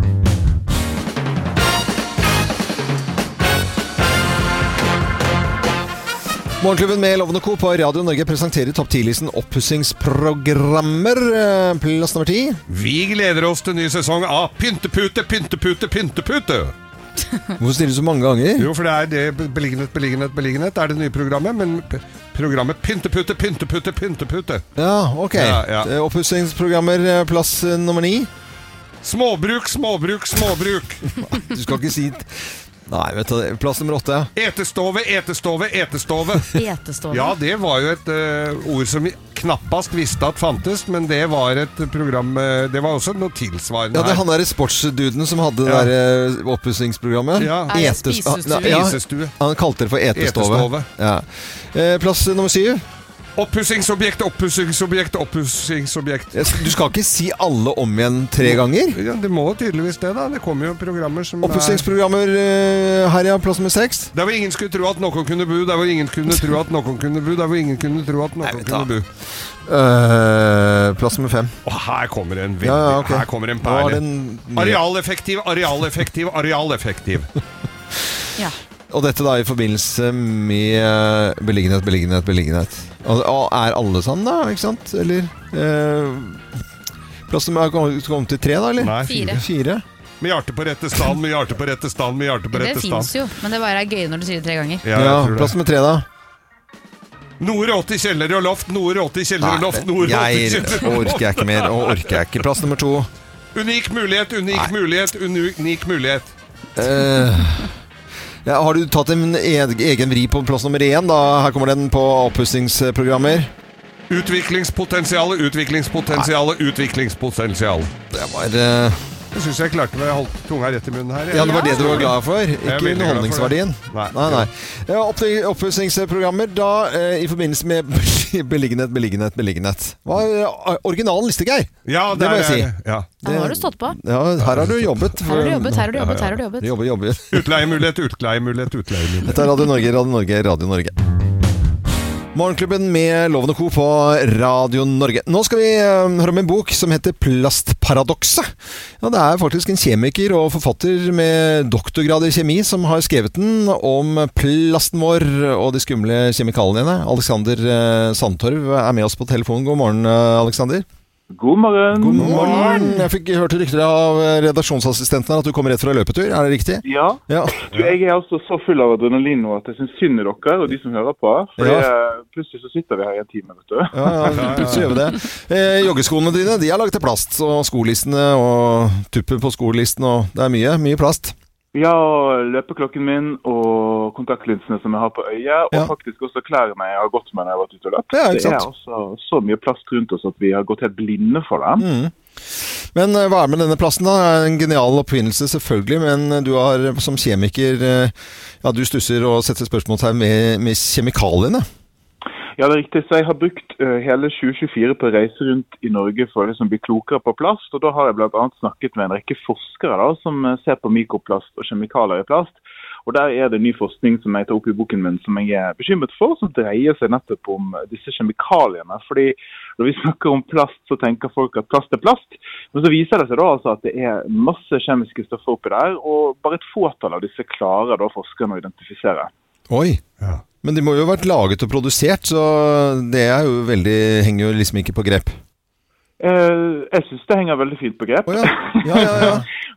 Morgenklubben med Loven og Co. på Radio Norge presenterer topp ti-listen oppussingsprogrammer. Eh, Plass nummer ti. Vi gleder oss til ny sesong av Pyntepute, pyntepute, pyntepute. Hvorfor stiller du så mange ganger? Jo, for det er det beliggenhet, beliggenhet, beliggenhet er det nye programmet, men p- programmet Pyntepute, pyntepute, pyntepute. Ja, ok. Ja, ja. Eh, Oppussingsprogrammer, eh, plass eh, nummer ni. Småbruk, småbruk, småbruk. Du skal ikke si... Nei, vet du, plass nummer åtte. Etestove, etestove, etestove. Etestove. Ja, det var jo et uh, ord som vi knappast visste at fantes, men det var et program uh, Det var også noe tilsvarende Ja, det er her. han der sportsduden som hadde det Ja. der eh, oppussingsprogrammet. Ja. Er det Etes- spisestue? Ja, Spisestue. han kalte det for etestove. Etestove. Ja. Eh, plass nummer syv. Oppussingsobjekt, oppussingsobjekt, oppussingsobjekt. Du skal ikke si alle om igjen tre ganger. Ja, det må tydeligvis det, da. Det kommer jo programmer som er Oppussingsprogrammer eh, her, ja. Plass nummer seks. Der hvor ingen skulle tro at noen kunne bo, der hvor ingen kunne tro at noen kunne bo, der hvor ingen kunne tro at noen Nei, vet du kunne bo. Eh, plass nummer fem. Og her kommer en veldig, Ja, ja, ok. her kommer en Nå er perle. den ny. Arealeffektiv, arealeffektiv, arealeffektiv. Ja. Og dette da i forbindelse med eh, beliggenhet, beliggenhet, beliggenhet. Og, og er alle sånn da, ikke sant? Eller eh, plass nummer er kommet kom til tre da, eller? Nei, Fire. Fire. Med hjerte på rette stand, med hjerte på rette stand, med hjerte på Det rette finnes stand. jo, men det bare er gøy når du sier det tre ganger. Ja, Ja, jeg tror plass det. nummer tre da. Noe rått i kjeller og loft, noe rått i kjeller og loft, noe rått i jeg kjeller og orker jeg ikke mer, og orker jeg ikke. Plass nummer to. Unik mulighet, unik mulighet, unik mulighet. Eh, ja, har du tatt en eg- egen vri på plass nummer én da? Her kommer den på oppussingsprogrammer. Utviklingspotensialet, utviklingspotensialet, utviklingspotensial. Det var... eh, Jeg synes jeg klarte meg, jeg holdt tunga rett i munnen her. ja, det var det du var glad for, er ikke veldig glad for underholdningsverdien. det. Nei. Nei, nei. Ja, opp- oppussingsprogrammer da, eh, i forbindelse med beliggenhet, beliggenhet, beliggenhet. Hva er eh, originalen liste, Geir? Ja, Det må jeg si. Ja. Da har du stått på. Ja, her har du jobbet. Her har du jobbet, her har du jobbet, her har du jobbet. Jobber, jobber. Utleiemulighet, utleiemulighet, utleiemulighet. Dette er Radio Norge, Radio Norge, Radio Norge. Morgenklubben med Loven og Co. på Radio Norge. Nå skal vi uh, høre om en bok som heter Plastparadokset. Ja, det er faktisk en kjemiker og forfatter med doktorgrad i kjemi som har skrevet den om plasten vår og de skumle kjemikaliene. Alexander uh, Sandtorv er med oss på telefonen. God morgen, uh, Alexander. God morgen. God morgen. Jeg fikk hørt rykter av redaksjonsassistenten her at du kommer rett fra løpetur. Er det riktig? Ja. Ja. Du, jeg er altså så full av adrenalin nå at jeg synes synd i dere og de som hører på. For Ja. eh, plutselig så sitter vi her i en time, vet du. Ja, ja, plutselig gjør vi det. Eh, joggeskoene dine, de er laget til plast, og skolissene og tuppen på skolisten, og det er mye, mye plast. Ja, løpeklokken min og kontaktlinsene som jeg har på øyet, og Ja. faktisk også klærne jeg har gått med når jeg har vært ute og løpt. Ja, ikke det er sant. altså så mye plast rundt oss at vi har gått helt blinde for det. Mm. Men eh, hva er med denne plasten da? Det er en genial oppfinnelse selvfølgelig, men du har eh, som kjemiker, eh, ja, du stusser og setter spørsmålstegn med, med kjemikaliene. Ja, det er riktig. Så jeg har brukt uh, hele tjue tjuefire på å reise rundt i Norge for å liksom bli klokere på plast. Og da har jeg blant annet snakket med en rekke forskere da, som uh, ser på mikroplast og kjemikalier i plast. Og der er det ny forskning som jeg tar opp i boken min som jeg er bekymret for, som dreier seg nettopp om disse kjemikaliene. Fordi når vi snakker om plast, så tenker folk at plast er plast. Men så viser det seg da altså at det er masse kjemiske stoffer oppi der, og bare et fåtall av disse klarer da forskerne å identifisere. Oi! Ja. Men de må jo ha vært laget og produsert, så det er jo veldig, henger jo liksom ikke på grep. Eh, jeg synes det henger veldig fint på grep. Å ja. Ja, ja, ja.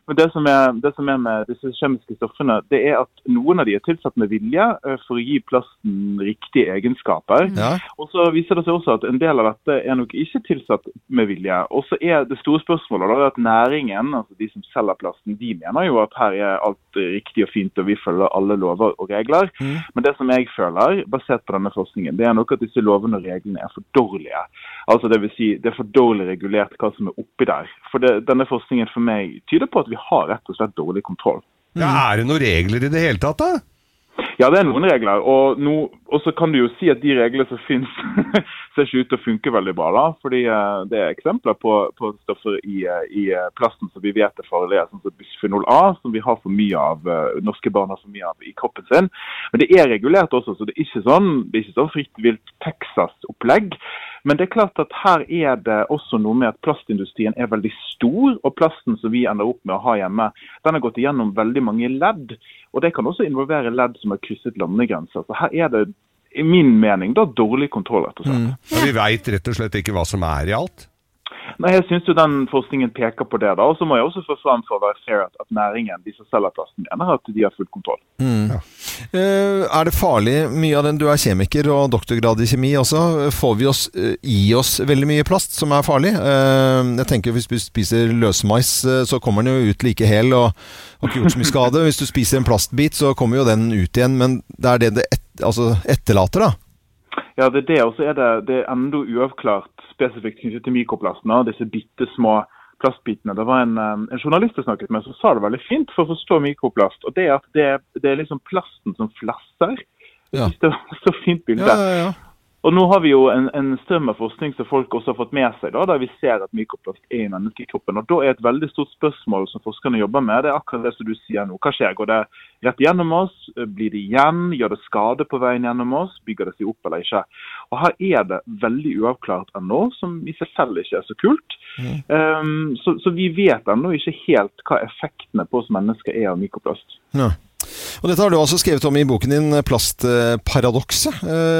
Men det som, er, det som er med disse kjemiske stoffene, det er at noen av de er tilsatt med vilje for å gi plasten riktige egenskaper. Ja. Og så viser det seg også at en del av dette er nok ikke tilsatt med vilje. Og så er det store spørsmålet da, at næringen, altså de som selger plasten, de mener jo at her er alt riktig og fint, og vi følger alle lover og regler. Mm. Men det som jeg føler, basert på denne forskningen, det er nok at disse lovene og reglene er for dårlige. Altså det vil si, det er for dårlig regulert hva som er oppi der. For det, denne forskningen for meg tyder på at vi har rett og slett dårlig kontroll. Ja, er det noen regler i det hele tatt da? Ja, det er noen regler, og, no, og så kan du jo si at de reglene som finnes ser ikke ut til å funke veldig bra da, fordi uh, det er eksempler på, på stoffer i, uh, i plasten som vi vet er farlige, som bisphenol A, som vi har for mye av, uh, norske barn har for mye av i kroppen sin. Men det er regulert også, så det er ikke sånn, det er ikke sånn fritt vilt Texas-opplegg. Men det er klart at her er det også noe med at plastindustrien er veldig stor, og plasten som vi ender opp med å ha hjemme, den har gått igjennom veldig mange ledd, og det kan også involvere ledd som har krysset landegrenser. Så her er det, i min mening, da dårlig kontroll, rett og slett. Mm. Ja, vi vet rett og slett ikke hva som er i alt. Nei, jeg synes jo den forskningen peker på det da, og så må jeg også få fram for å være fair at, at næringen, de som selger plasten, mener at de har full kontroll. Mm. Ja. Uh, er det farlig, mye av den, du er kjemiker og doktorgrad i kjemi også, får vi oss, uh, i oss veldig mye plast som er farlig? Uh, jeg tenker hvis du spiser løsmais, uh, så kommer den jo ut like hel og har ikke gjort så mye skade. Hvis du spiser en plastbit, så kommer jo den ut igjen, men det er det det et, altså etterlater da? Ja, det er det, og så er det, det er enda uavklart spesifikt knyttet til mikroplastene, disse bitte små plastbitene. Det var en, en journalist jeg snakket med som sa det veldig fint for å forstå mikroplast, og det er at det, det er liksom plasten som flasser. Ja. Det er så fint bilde. Ja, ja, ja. Og nå har vi jo en, en strøm av forskning som folk også har fått med seg, da, der vi ser at mikroplast er i menneskekroppen. Og da er et veldig stort spørsmål som forskerne jobber med, det er akkurat det som du sier nå. Hva skjer? Går det rett gjennom oss? Blir det igjen? Gjør det skade på veien gjennom oss? Bygger det seg opp eller ikke? Og her er det veldig uavklart ennå, som i seg selv ikke er så kult. Mm. Um, så, så vi vet ennå ikke helt hva effektene på oss mennesker er av mikroplast. Ja. Og dette har du altså skrevet om i boken din, Plastparadokset.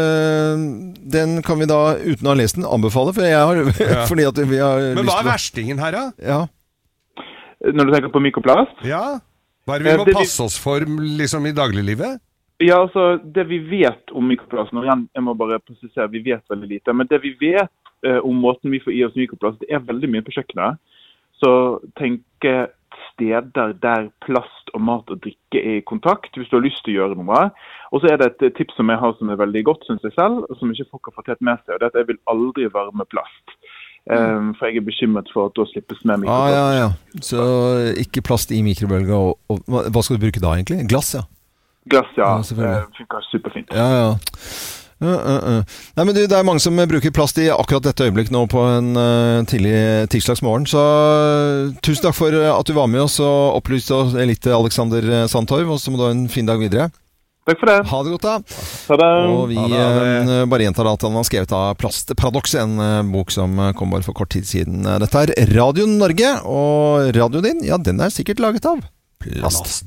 Den kan vi da, uten å ha lest den, anbefale, for jeg har, ja. fordi at vi har Men lyst hva er til å... verstingen her da? Ja. Når du tenker på mikroplast? Ja. Hva er det vi må passe oss for liksom, i dagliglivet? Ja, altså, det vi vet om mikroplast, når jeg, jeg må bare presisere, vi vet veldig lite, men det vi vet eh, om måten vi får i oss mikroplast, det er veldig mye på kjøkkenet. Så tenk steder der plast og mat og drikke er i kontakt, hvis du har lyst til å gjøre noe. Og så er det et tips som jeg har som er veldig godt, synes jeg selv, og som ikke folk har fått helt med seg, og det er at jeg vil aldri varme plast. Um, for jeg er bekymret for at da slippes med mikroplast. Ah, ja, ja. Så ikke plast i mikrobølger, og, og hva skal du bruke da egentlig? Glass, ja? Glass, ja. ja uh, funker superfint. Ja, ja. Uh, uh, uh. Nei, men du, det er mange som bruker plast i akkurat dette øyeblikk nå på en uh, tidlig tirsdagsmorgen, så uh, tusen takk for at du var med oss og opplyste oss litt, Alexander Sandtorv, og så må du ha en fin dag videre. Takk for det. Ha det godt da. Ha det. Og vi ha det. Uh, bare gjentar at han har skrevet av Plastparadoks, en uh, bok som kom bare for kort tid siden. Dette er Radio Norge, og radioen din, ja, den er sikkert laget av plast.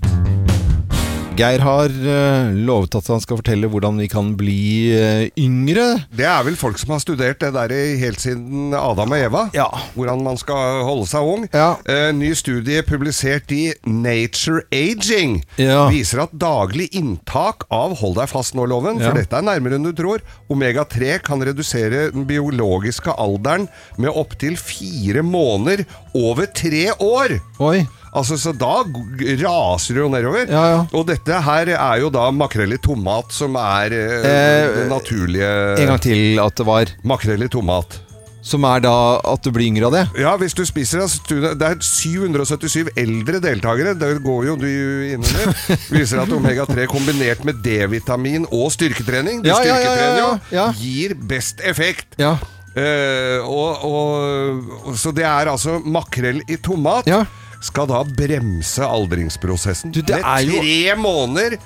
Geir har uh, lovet at han skal fortelle hvordan vi kan bli uh, yngre. Det er vel folk som har studert det der helt siden Adam og Eva. Ja. Hvordan man skal holde seg ung. Ja. Uh, ny studie publisert i Nature Aging ja. viser at daglig inntak av, hold deg fast nå loven, for ja. dette er nærmere enn du tror, omega tre kan redusere den biologiske alderen med opp til fire måneder over tre år. Oi. Altså, så da raser det jo nedover. Ja, ja. Og dette her er jo da makrell i tomat som er eh, eh, det naturlige... En gang til at det var... Makrell i tomat. Som er da at du blir yngre av det? Ja, hvis du spiser det. Det er syv hundre og syttisju eldre deltakere. Det går jo du innunder. Viser at omega tre kombinert med D-vitamin og styrketrening, det ja, styrketrening ja, ja, ja, ja. gir best effekt. Ja. Eh, og, og, så det er altså makrell i tomat. Ja. Skal da bremse aldringsprosessen. Du, det er jo... Med tre måneder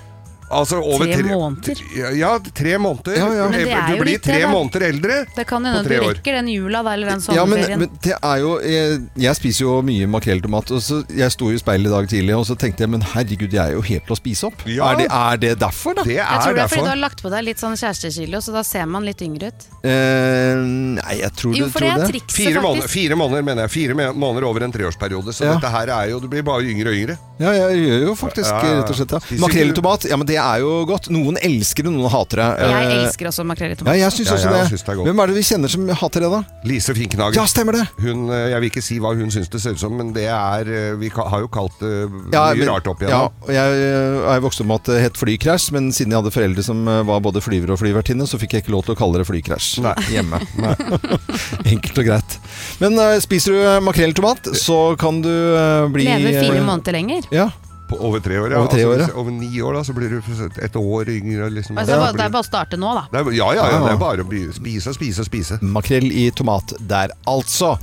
Altså over Tre tre måneder? Ja, tre måneder. Ja, ja. Men det er Du jo blir litt tre det, da. måneder eldre. Det kan hende på at tre du år. rekker den jula da, eller den Ja, men, sommerferien. men det er jo Jeg, jeg spiser jo mye makrelltomat, og så jeg sto i speilet i dag tidlig, og så tenkte jeg men herregud, jeg er jo helt til å spise opp. Ja. Er, det, er det derfor, da? Det Jeg er tror det er fordi derfor. du har lagt på deg litt sånn kjærestekilo, så da ser man litt yngre ut. Eh, nei, jeg tror, Jo, det, for det tror er det. trikset, Fire måneder, faktisk. fire måneder, mener jeg. Fire me- måneder over en treårsperiode. Så Ja. dette her er jo Du blir bare yngre og yngre. Ja, jeg gjør jo faktisk Ja, ja. rett og slett ja. Spiser Makrelltomat, ja, men det er jo godt. Noen elsker det, noen hater det. Jeg Eh, elsker også makrell i Ja, tomat. jeg syns Ja, også jeg det. synes det er godt. Hvem er det vi kjenner som hater det, da? Lise Finknager. Ja, stemmer det. Hun, eh, jeg vil ikke si hva hun syns det ser ut som, men det er eh, Vi ka- har jo kalt det Ja, mye men- rart opp Ja, igjen. og jeg eh, er vokst opp med at det het flykrasj, men siden jeg hadde foreldre som eh, var både flyver og flyvertinne, så fikk jeg ikke lov til å kalle det flykrasj Nei. hjemme. Enkelt og greit. Men eh, spiser du eh, makrelltomat, så kan du eh, bli Leve fire eh, måneder lenger. Ja. På over tre år, ja. Over tre år, ja. altså, over ni år, da, så blir du et år yngre. Liksom. Altså, Ja, det er blir- bare å starte nå, da. det er, ja, ja, ja, Ja. det er bare å bli- spise og spise og spise. Makrell i tomat der, altså.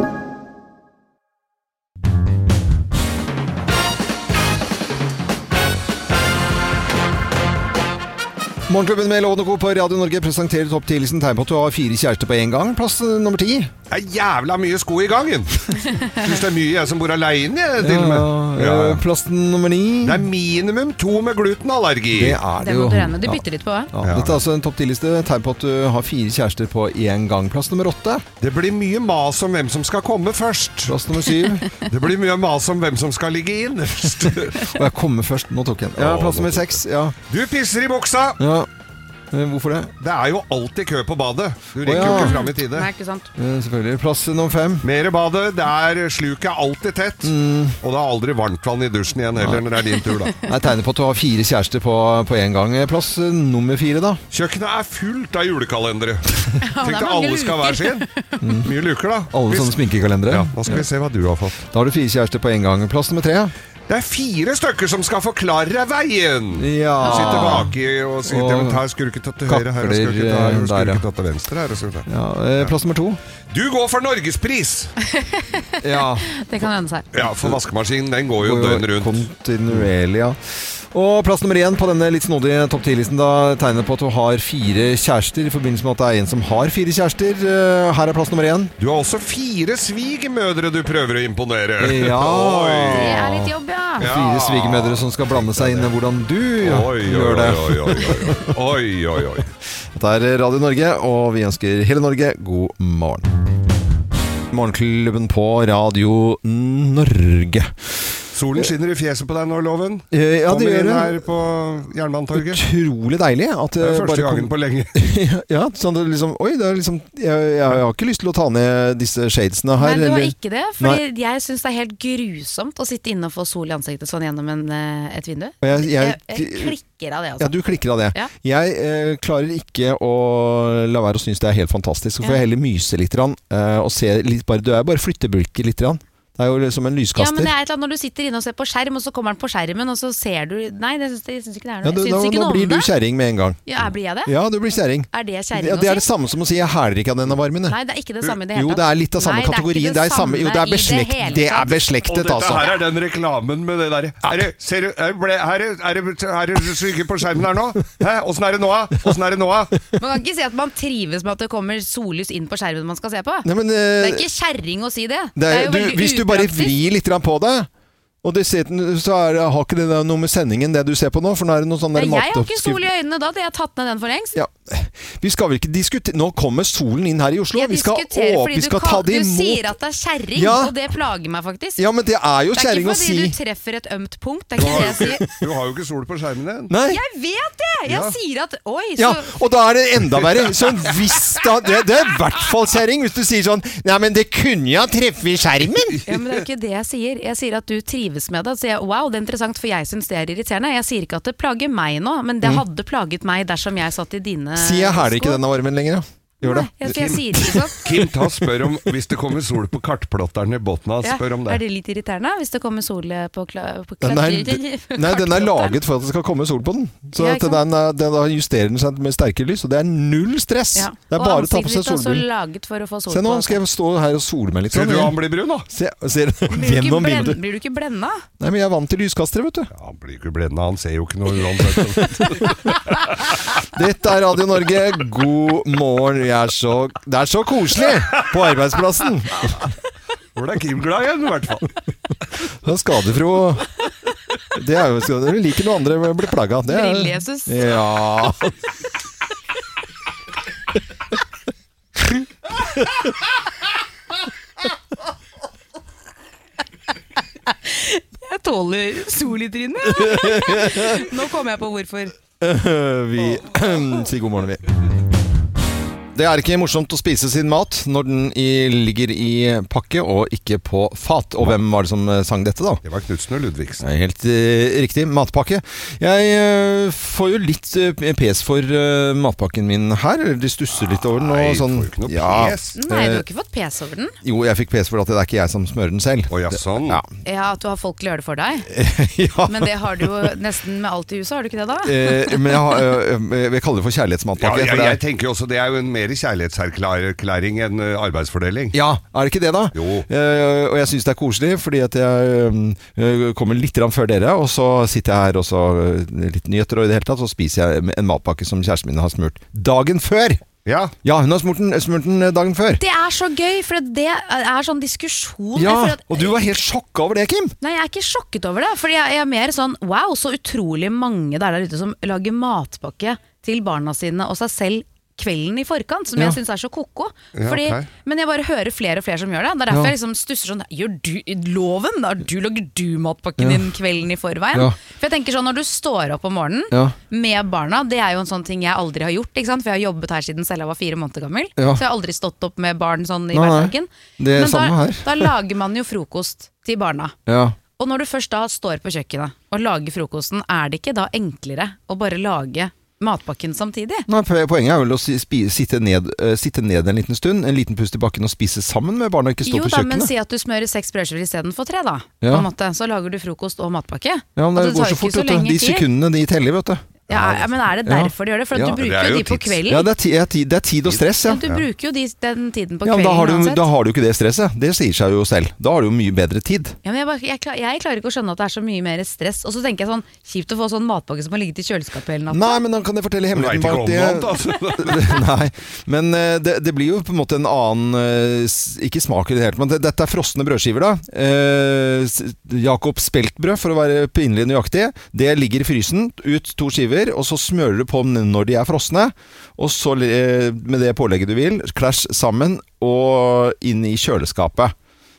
Morgenklubben med Lovende Co. på Radio Norge presenterer topp ti-listen tegn på at du har fire kjærester på en gang. Plass eh, nummer ti. Det er jævla mye sko i gangen! Syns det er mye jeg som bor aleine, jeg, til og med. Ja, Ja, ja. eh, Plass nummer ni. Det er minimum to med glutenallergi. Det er det Det jo. må du regne. Du Ja. bytter litt på, hva? Ja, Ja. Dette er altså en topp ti-liste. Tegn på at du har fire kjærester på én gang. Plass nummer åtte. Det blir mye mas om hvem som skal komme først. Plass nummer syv. Det blir mye mas om hvem som skal ligge innerst. Og jeg kommer først. Nå tok jeg den. Ja, Å, plass nå nummer tok- seks. Ja. Du pisser i buksa! ja. Eh, Hvorfor det? Det er jo alltid kø på badet. Du rekker Å, jo ja. ikke fram i tide. Nei, ikke sant. Eh, Selvfølgelig. Plass nummer fem. Mer i badet. Der sluket er alltid tett. Mm. Og det er aldri varmtvann i dusjen igjen heller når det er din tur, da. Jeg tegner på at du har fire kjærester på, på en gang. Eh, Plass eh, nummer fire, da. Kjøkkenet er fullt av julekalendere. Tenk det er at mange alle skal luker. hver sin. Mye luker, da. Alle Hvis- sånne sminkekalendere. Ja, nå skal vi se hva du har fått. Da har du fire kjærester på en gang. Plass nummer tre. Det er fire stykker som skal forklare deg veien! Ja. Sitter baki og sier Og men her skulle du ikke tatt til høyre, her skulle du ikke ta, her kakler, skulle du der, ikke tatt til venstre. Her, og så, Ja, eh, plass nummer to. Du går for norgespris! Ja. Det kan hende seg. Ja, for vaskemaskinen den går jo Går jo døgn rundt. Kontinuerlig, ja. Og plass nummer én på denne litt snodige topp ti-listen da tegner på at du har fire kjærester i forbindelse med at det er en som har fire kjærester. Eh, Her er plass nummer én. Du har også fire svigermødre du prøver å imponere. Ja. Det er Oi. litt jobb, ja. Ja. Fire svigermødre som skal blande seg inn i hvordan du ja, Oi, oi, gjør det. oi, oi, oi, oi, oi, oi. Dette er Radio Norge, og vi ønsker hele Norge god morgen. Morgenklubben på Radio Norge. Solen skinner i fjeset på deg nå, Loven. Eh, Ja, det Kommer gjør inn det. her på Jernbanetorget. Utrolig deilig at Det er eh, første bare gangen kom- på lenge. Ja, sånn det liksom Oi, det er liksom jeg, jeg har ikke lyst til å ta ned disse shadesene her. Nei, du har eller- ikke det. Fordi jeg syns det er helt grusomt å sitte inne og få sol i ansiktet sånn gjennom en, eh, et vindu. Og jeg, Jeg, jeg, jeg klikker av det, Ja, altså. du klikker av det. Ja. Jeg eh, klarer ikke å la være å synes det er helt fantastisk. Så får Ja. jeg heller myse litt grann, eh, og se litt bare, du er bare flyttebulker litt grann. Det er jo liksom en Ja, lyskaster. men det er et eller annet når du sitter inne og ser på skjerm, og så kommer den på skjermen, og så ser du Nei, det syns jeg syns ikke det er noe. Ja, du, Jeg da, syns ikke nå noe blir om du det. kjerring med en gang. Ja, blir jeg det? Ja, du blir kjerring. Er det Ja, kjerring det å er det si? samme som å si 'jeg hæler ikke av denne varmen'. jeg. Nei, det er ikke det samme i det hele Jo, tatt. det er litt av samme Nei, det er ikke kategorien. Det er, samme, jo, det er, samme i beslekt, det hele det er tatt. beslektet, Og dette altså. her er den reklamen med det derre Er det, ser du, er, ble, her er, er, det, er det skygge på skjermen her nå? Hæ? Åssen er det nå, da? Åssen er det nå, da? Man kan ikke si at man trives med at det kommer sollys inn på skjermen man skal se på. Nei, men, Det eh, er ikke kjerring å si det. det er, jo du, veldig hvis du bare upraktisk. vrir litt grann på det, og dessuten så er, det- har ikke det der noe med sendingen det du ser på nå, for nå er det noe sånn der Ja, jeg har ikke matoppskrift- sol i øynene da, det har jeg tatt ned den for lengst. Ja, vi skal vel ikke diskutere Nå kommer solen inn her i Oslo. Jeg Vi skal, diskuterer å, fordi vi skal du, ta kan, det du sier imot. at det er kjerring, Ja. og det plager meg faktisk. Ja, men det er jo det er kjerring ikke å fordi si. du treffer et ømt punkt, det er ikke det jeg sier. Du har jo ikke sol på skjermen din. Nei. Jeg vet det! Jeg Ja. sier at oi, så Ja, og da er det enda verre. Så hvis da, det, det er i hvert fall kjerring hvis du sier sånn Nei, men det kunne jo ha treffet i skjermen. Ja, men det er jo ikke det jeg sier. Jeg sier at du trives med det. Så jeg, wow, det er interessant, for jeg syns det er irriterende. Jeg sier ikke at det plager meg nå, men det hadde plaget meg dersom jeg satt i dine Si jeg hæler ikke sko. denne varmen lenger, ja. Gjør det. Jeg, jeg sier ikke sånn. Kim, ta spør om hvis det kommer sol på kartplotteren i båten, Ja. spør om det. Er det litt irriterende hvis det kommer sol på, kla, på Den er, klatrer- nei, den er laget for at det skal komme sol på den. Så Ja, at ikke den, er- den da justerer den seg med sterkere lys, og det er null stress. Ja. Det er Og bare å ta på ansiktet seg ditt er også solbriller. laget for å få sol Se nå, på. skal jeg stå her og sole meg litt. Ser Sånn. du han blir brun da? Se, ser, Blir du, ikke gjennom blend, vinduet. blir du ikke blenda? Nei, men jeg er vant til lyskastere, vet du. Ja, han blir ikke blendende, han ser jo ikke noe uansett. Dette er Radio Norge. God morgen. Vi er så, det er så koselig på arbeidsplassen. Hvor er Kim glad igjen, i hvert fall? Det er skadefro. Det er jo Vi liker noe andre blir plagga. Det er- Brill-Jesus. Ja. Jeg tåler sol i trynet. Nå kommer jeg på hvorfor. Vi sier god morgen, vi. Det er ikke morsomt å spise sin mat når den i, ligger i pakke og ikke på fat. Og hvem var det som sang dette, da? Det var Knudsen og Ludvigsen. Det er helt uh, riktig. Matpakke. Jeg uh, får jo litt uh, pes for uh, matpakken min her. De stusser litt over den. Og Nei, sånn. får du ikke noe Ja, pes? Nei, du har eh, ikke fått pes over den. Jo, jeg fikk pes for at det er ikke jeg som smører den selv. Å ja, sånn. Ja. Ja, At du har folk til å gjøre det for deg. Ja. Men det har du jo nesten med alt i huset, har du ikke det da? Eh, men jeg, har, uh, jeg kaller det for Ja, kjærlighetsmatpakke. jeg, for det jeg er, tenker jo også det er jo en mer kjærlighetserklæring enn uh, arbeidsfordeling. ja, er det ikke det da? Jo. Eh, og jeg synes det er koselig, fordi at jeg uh, kommer litt grann før dere, og så sitter jeg her og så uh, litt nyheter, og i det hele tatt så spiser jeg en matpakke som kjæresten min har smurt dagen før. Ja. Ja, hun har smurt den, smurt den dagen før. Det er så gøy, for det er sånn diskusjon. Ja, for at, og du var helt sjokka over det, Kim. Nei, jeg er ikke sjokket over det. Fordi jeg, jeg er mer sånn wow, så utrolig mange der der ute som lager matpakke til barna sine og seg selv kvelden i forkant, som Ja. jeg synes er så koko. Ja, Fordi, ok. Men jeg bare hører flere og flere som gjør det. Det er derfor Ja. jeg liksom stusser sånn. Gjør du loven? Da du lager du matpakken din kvelden i forveien? Ja. For jeg tenker sånn, når du står opp om morgenen Ja. med barna, det er jo en sånn ting jeg aldri har gjort, ikke sant? For jeg har jobbet her siden selv jeg var fire måneder gammel. Ja. Så jeg har aldri stått opp med barn sånn i Nei, nei. hverdagen. Det er Men samme da, her. da lager man jo frokost til barna. Ja. Og når du først da står på kjøkkenet og lager frokosten, er det ikke da enklere å bare lage matpakken samtidig? Nei, poenget er vel å si- spi- sitte, ned, uh, sitte ned en liten stund, en liten pust i bakken og spise sammen med barna, ikke stå Jo på da, men kjøkkenet. si at du smører seks brødskiver istedenfor tre, da. Ja. På en måte. Så lager du frokost og matpakke. Ja, men det, Altså, går tar så jo fort, ikke så vet du. lenge De tid. sekundene de teller, vet du. Ja, ja, men er det Ja. derfor de gjør det? For at Ja. du Det bruker er jo jo de på tids- kvelden. Ja, det er, ti, det er, ti, det er tid og stress, ja. Men du bruker jo de, den tiden på Ja, men kvelden da har, du, uansett. da har du ikke det stresset. Det sier seg jo selv. Da har du jo mye bedre tid. Ja, men jeg, bare, jeg, klar, jeg klarer ikke å skjønne at det er så mye mer stress. Og så tenker jeg sånn, kjipt å få sånn matpakke som har ligget i kjøleskapet hele natta. Nei, men da kan jeg fortelle Du vet hemmeligheten ikke bak om det. noe annet, altså. Nei, men eh, det, det blir jo på en måte en annen eh, s- ikke smak i det hele tatt, men det, dette er frosne brødskiver da. Eh, s- Jakob Speltbrød, for å være pinlig nøyaktig. Det ligger i frysen, ut to skiver, og så smører du på dem når de er frosne. Og så eh, med det pålegget du vil, clash sammen og inn i kjøleskapet.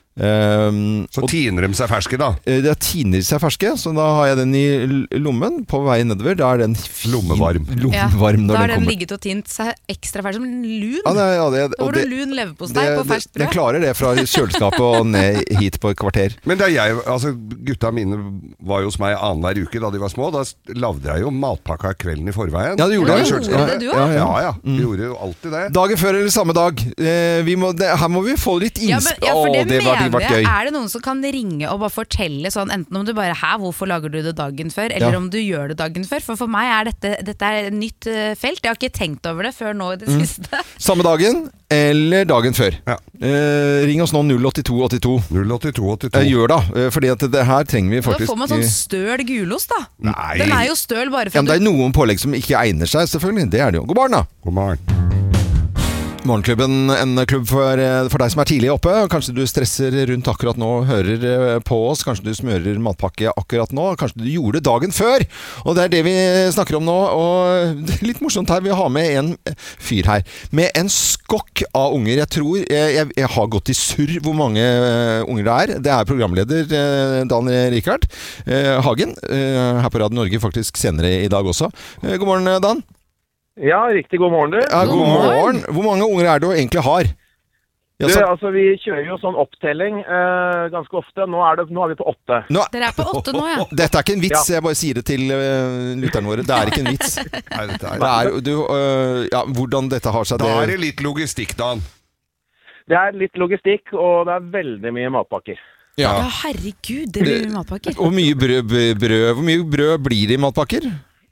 Um, Så og tiner de seg ferske, da. eh, det tiner seg ferske, så da har jeg den i l- lommen på vei nedover. Da er den fin, Lommevarm. Ja, lommevarm når da har den den kommer. ligget og tint seg ekstra ferdig som en lun. Ja, det, ja, det, Da og får du det- lun leverpostei på det- ferskt Den brød. klarer det fra kjøleskapet og ned hit på et kvarter. Men da jeg, altså gutta mine var jo hos meg annenhver uke da de var små. Da lagde jeg jo matpakka kvelden i forveien. Ja, du gjorde Ja, det. gjorde du det, du ja, også? ja, Ja, ja. ja. Vi gjorde jo alltid det. Dagen før eller samme dag. Eh, vi må, det, her må vi få litt Ja, men, innspill. ja, for det, Å, det var, det mener var jeg. gøy. Er det noen som kan ringe og bare fortelle sånn, enten om du bare hæ, hvorfor lager du det dagen før, eller Ja. om du gjør det dagen før? For for meg er dette, dette er et nytt eh, felt. Jeg har ikke tenkt over det før nå i det Mm. siste. Samme dagen eller dagen før. Ja. Eh, ring oss nå null åtte to åtte to. null åtte to åtte to. Eh, gjør da, eh, fordi at det her trenger vi Da faktisk får man sånn støl gulost, da. Nei. Den er jo støl bare ja, for men at det du er noen pålegg som ikke egner seg, selvfølgelig. Det er det jo. God morgen, da. God morgen. Morgenklubben, en klubb for, for deg som er tidlig oppe. Kanskje du stresser rundt akkurat nå, hører eh, på oss. Kanskje du smører matpakke akkurat nå. Kanskje du gjorde det dagen før. Og det er det vi snakker om nå. Og det er litt morsomt her. Vi har med en fyr her med en skokk av unger. Jeg tror jeg, jeg, jeg har gått i surr hvor mange eh, unger det er. Det er programleder eh, Dan Rikard eh, Hagen eh, her på Radio Norge, faktisk senere i dag også. Eh, god morgen, Dan. Ja, riktig god morgen, du. Ja, god God morgen. morgen. Hvor mange unger er det du egentlig har? Ja, Du, så, altså Vi kjører jo sånn opptelling eh, ganske ofte. Nå er, det, nå er vi på åtte. nå, Dere er på åtte nå, ja. dette er ikke en vits, Ja. jeg bare sier det til uh, lytterne våre. Det er ikke en vits. Nei, dette er, Det er, du, øh, ja, hvordan dette har seg, da er det det litt logistikk, Dan. Det er litt logistikk, og det er veldig mye matpakker. Ja, ja. herregud, det blir matpakker. Hvor mye brød, brød, brød, hvor mye brød blir det i matpakker?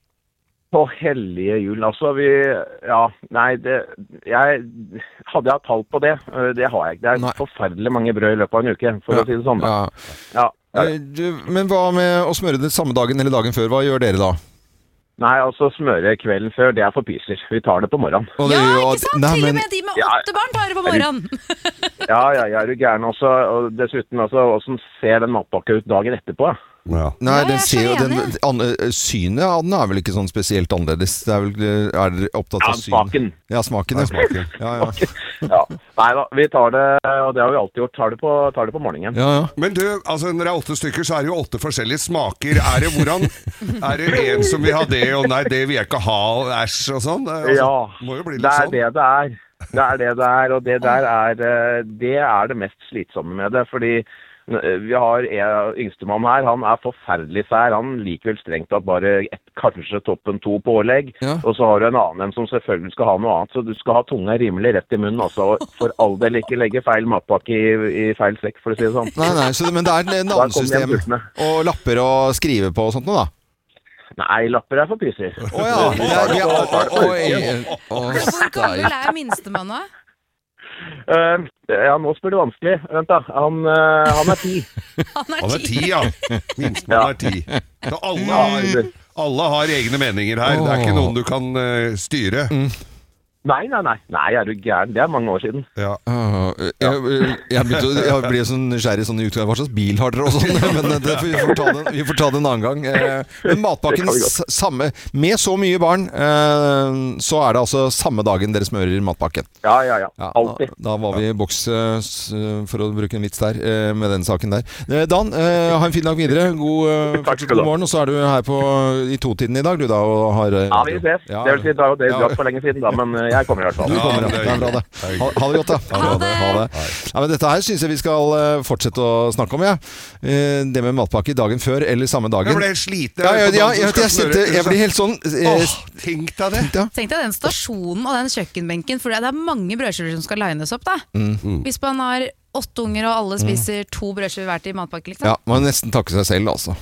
På hellige jul, altså. Vi Ja, nei, det jeg, Hadde jeg tall på det? eh, Det har jeg ikke. Det er Nei. forferdelig mange brød i løpet av en uke, for å si det sånn. da. Ja. Ja. Eh, du, men hva med å smøre det samme dagen eller dagen før? Hva gjør dere da? Nei, altså smøre kvelden før, det er for pyser. Vi tar det på morgenen. Og det Ja, gjør jo ikke at- sant? Nei, Til og men- med de med Ja. åtte barn tar det på morgenen. Ja, ja, jeg er jo gæren også. Og dessuten, altså, hvordan ser den matpakka ut dagen etterpå? Ja. Nei, Ja, den jeg er ser jo så den, enig. an, synet av den er vel ikke sånn spesielt annerledes. Det er vel er dere opptatt Ja, av syn? smaken. Ja, smaken. Ja, smaken. Ja, ja. Ja. Nei da, vi tar det, og det har vi alltid gjort, tar det på, tar det på morgenen. Ja, ja. Men du, altså når det er åtte stykker, så er det jo åtte forskjellige smaker. Er det hvordan Er det en som vil ha det, og nei, det vil jeg ikke ha, og æsj og sånn? Altså, Ja, må jo bli litt det er sånn. det det er. Det er det det er, og det der er eh, det er det mest slitsomme med det. Fordi eh, vi har en yngstemann her, han er forferdelig sær. Han liker vel strengt tatt bare et, kanskje toppen to pålegg. Ja. Og så har du en annen en som selvfølgelig skal ha noe annet. Så du skal ha tunga rimelig rett i munnen. Altså, og for all del ikke legge feil matpakke i, i feil sekk, for å si det sånn. Nei, nei, så, men det er en Der annen kommer system. jeg sultne. Og lapper å skrive på og sånt noe, da. Nei, lapper er for pyser. Å ja. Det er, det er, å, å, å, å, Hvor gammel steik. er minstemann nå? Eh, ja, nå spør du vanskelig. Vent da, han, eh, han er ti. Han er Han er ti. ti, ja. Minstemann Ja. er ti. Så alle har, alle har egne meninger her. Det er ikke noen du kan eh, styre. Nei, nei, nei. Nei, er du gæren? Det er mange år siden. Ja. Ah, jeg, jeg, begynte, å- jeg ble sånn nysgjerrig sånn i utgang. Hva slags bil har dere og sånn? Men det, vi, får ta det, vi får ta det en annen gang. Eh, Men matpakken Det kan vi godt. s- samme Med så mye barn, eh, så er det altså samme dagen dere smører matpakken. Ja, ja, ja. Ja, Alltid. da, da var vi i boks, eh, s- for å bruke en vits der, eh, med den saken der. Eh, Dan, eh, ha en fin dag videre. God, eh, Takk skal du god ha. morgen. Og så er du her på, i totiden i dag, du da, og har eh, Ja, vi ses. Ja, Det vil si, da har dere ja. dratt for lenge siden, da, men eh, jeg kommer i hvert fall. Du kommer, ja. det Det er er bra, det. hyggelig. Ha, ha det godt, da. Ha det. Ha det. Ja, men dette her syns jeg vi skal eh, fortsette å snakke om, jeg. Ja. Eh, Det med matpakke dagen før eller samme dagen. Jeg ble helt sliten. Ja, ja, på ja, dagen jeg, som jeg, skal jeg, smøre. jeg blir helt sånn eh, Åh, tenk deg det. ja. Tenk deg den stasjonen og den kjøkkenbenken, for det er mange brødskiver som skal lines opp. da Mm. Hvis man har åtte unger og alle spiser to brødskiver hvert i matpakke, liksom. Ja, man må nesten takke seg selv, altså.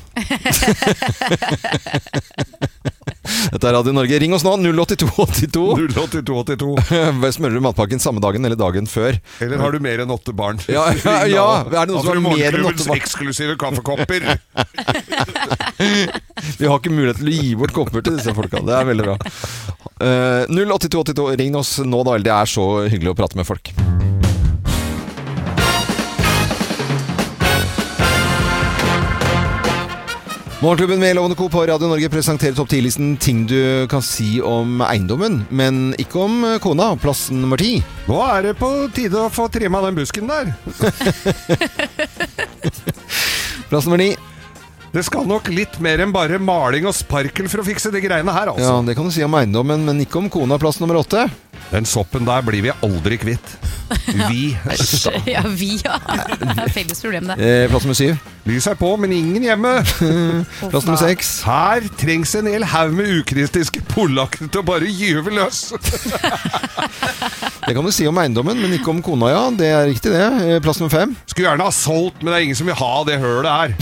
Dette er Radio Norge. Ring oss nå, null åtte to åtte to. null åtte to åtte to. Smører du matpakken samme dagen eller dagen før? Eller har du mer enn åtte barn? Ja, ja, ja. Er det noen som har mer enn åtte barn? eksklusive kaffekopper. Vi har ikke mulighet til å gi bort kopper til disse folka. Det er veldig bra. Uh, null åtte to åtte to. Ring oss nå, da. Det er så hyggelig å prate med folk. Morgenklubben med Lovende Co. på Radio Norge presenterer topp ti-listen ting du kan si om eiendommen, men ikke om kona. Plass nummer ti. Nå er det på tide å få trimma den busken der. Plass nummer ni. Det skal nok litt mer enn bare maling og sparkel for å fikse de greiene her, altså. Ja, det kan du si om eiendommen, men ikke om kona. Plass nummer åtte. Den soppen der blir vi aldri kvitt. Vi. Ja, vi ja. Det er et felles problem, det. Eh, plass nummer syv. Lys er på, men ingen hjemme. Plass nummer seks. Her trengs en hel haug med ukristiske polakker til å bare gyve løs. Det kan du si om eiendommen, men ikke om kona, ja. Det er riktig, det. Eh, Plass nummer fem. Skulle gjerne ha solgt, men det er ingen som vil ha det hølet her.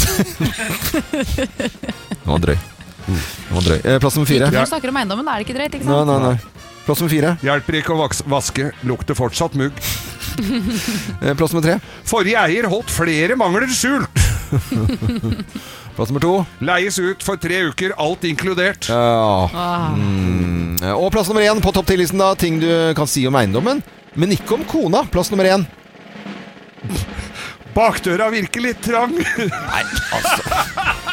Det var drøy. Det var drøy. Eh, Plass nummer fire. Når du snakker om eiendommen, da er det ikke drøyt, ikke Nei, sant? nei, nei. Plass nummer fire. Hjelper ikke å vaks- vaske, lukter fortsatt mugg. Eh, Plass nummer tre. Forrige eier holdt flere mangler skjult. Plass nummer to. Leies ut for tre uker, alt inkludert. Ja. Ah. Mm. Og plass nummer én på topp ti-listen, da. Ting du kan si om eiendommen, men ikke om kona. Plass nummer én. Bakdøra virker litt trang. Nei, altså.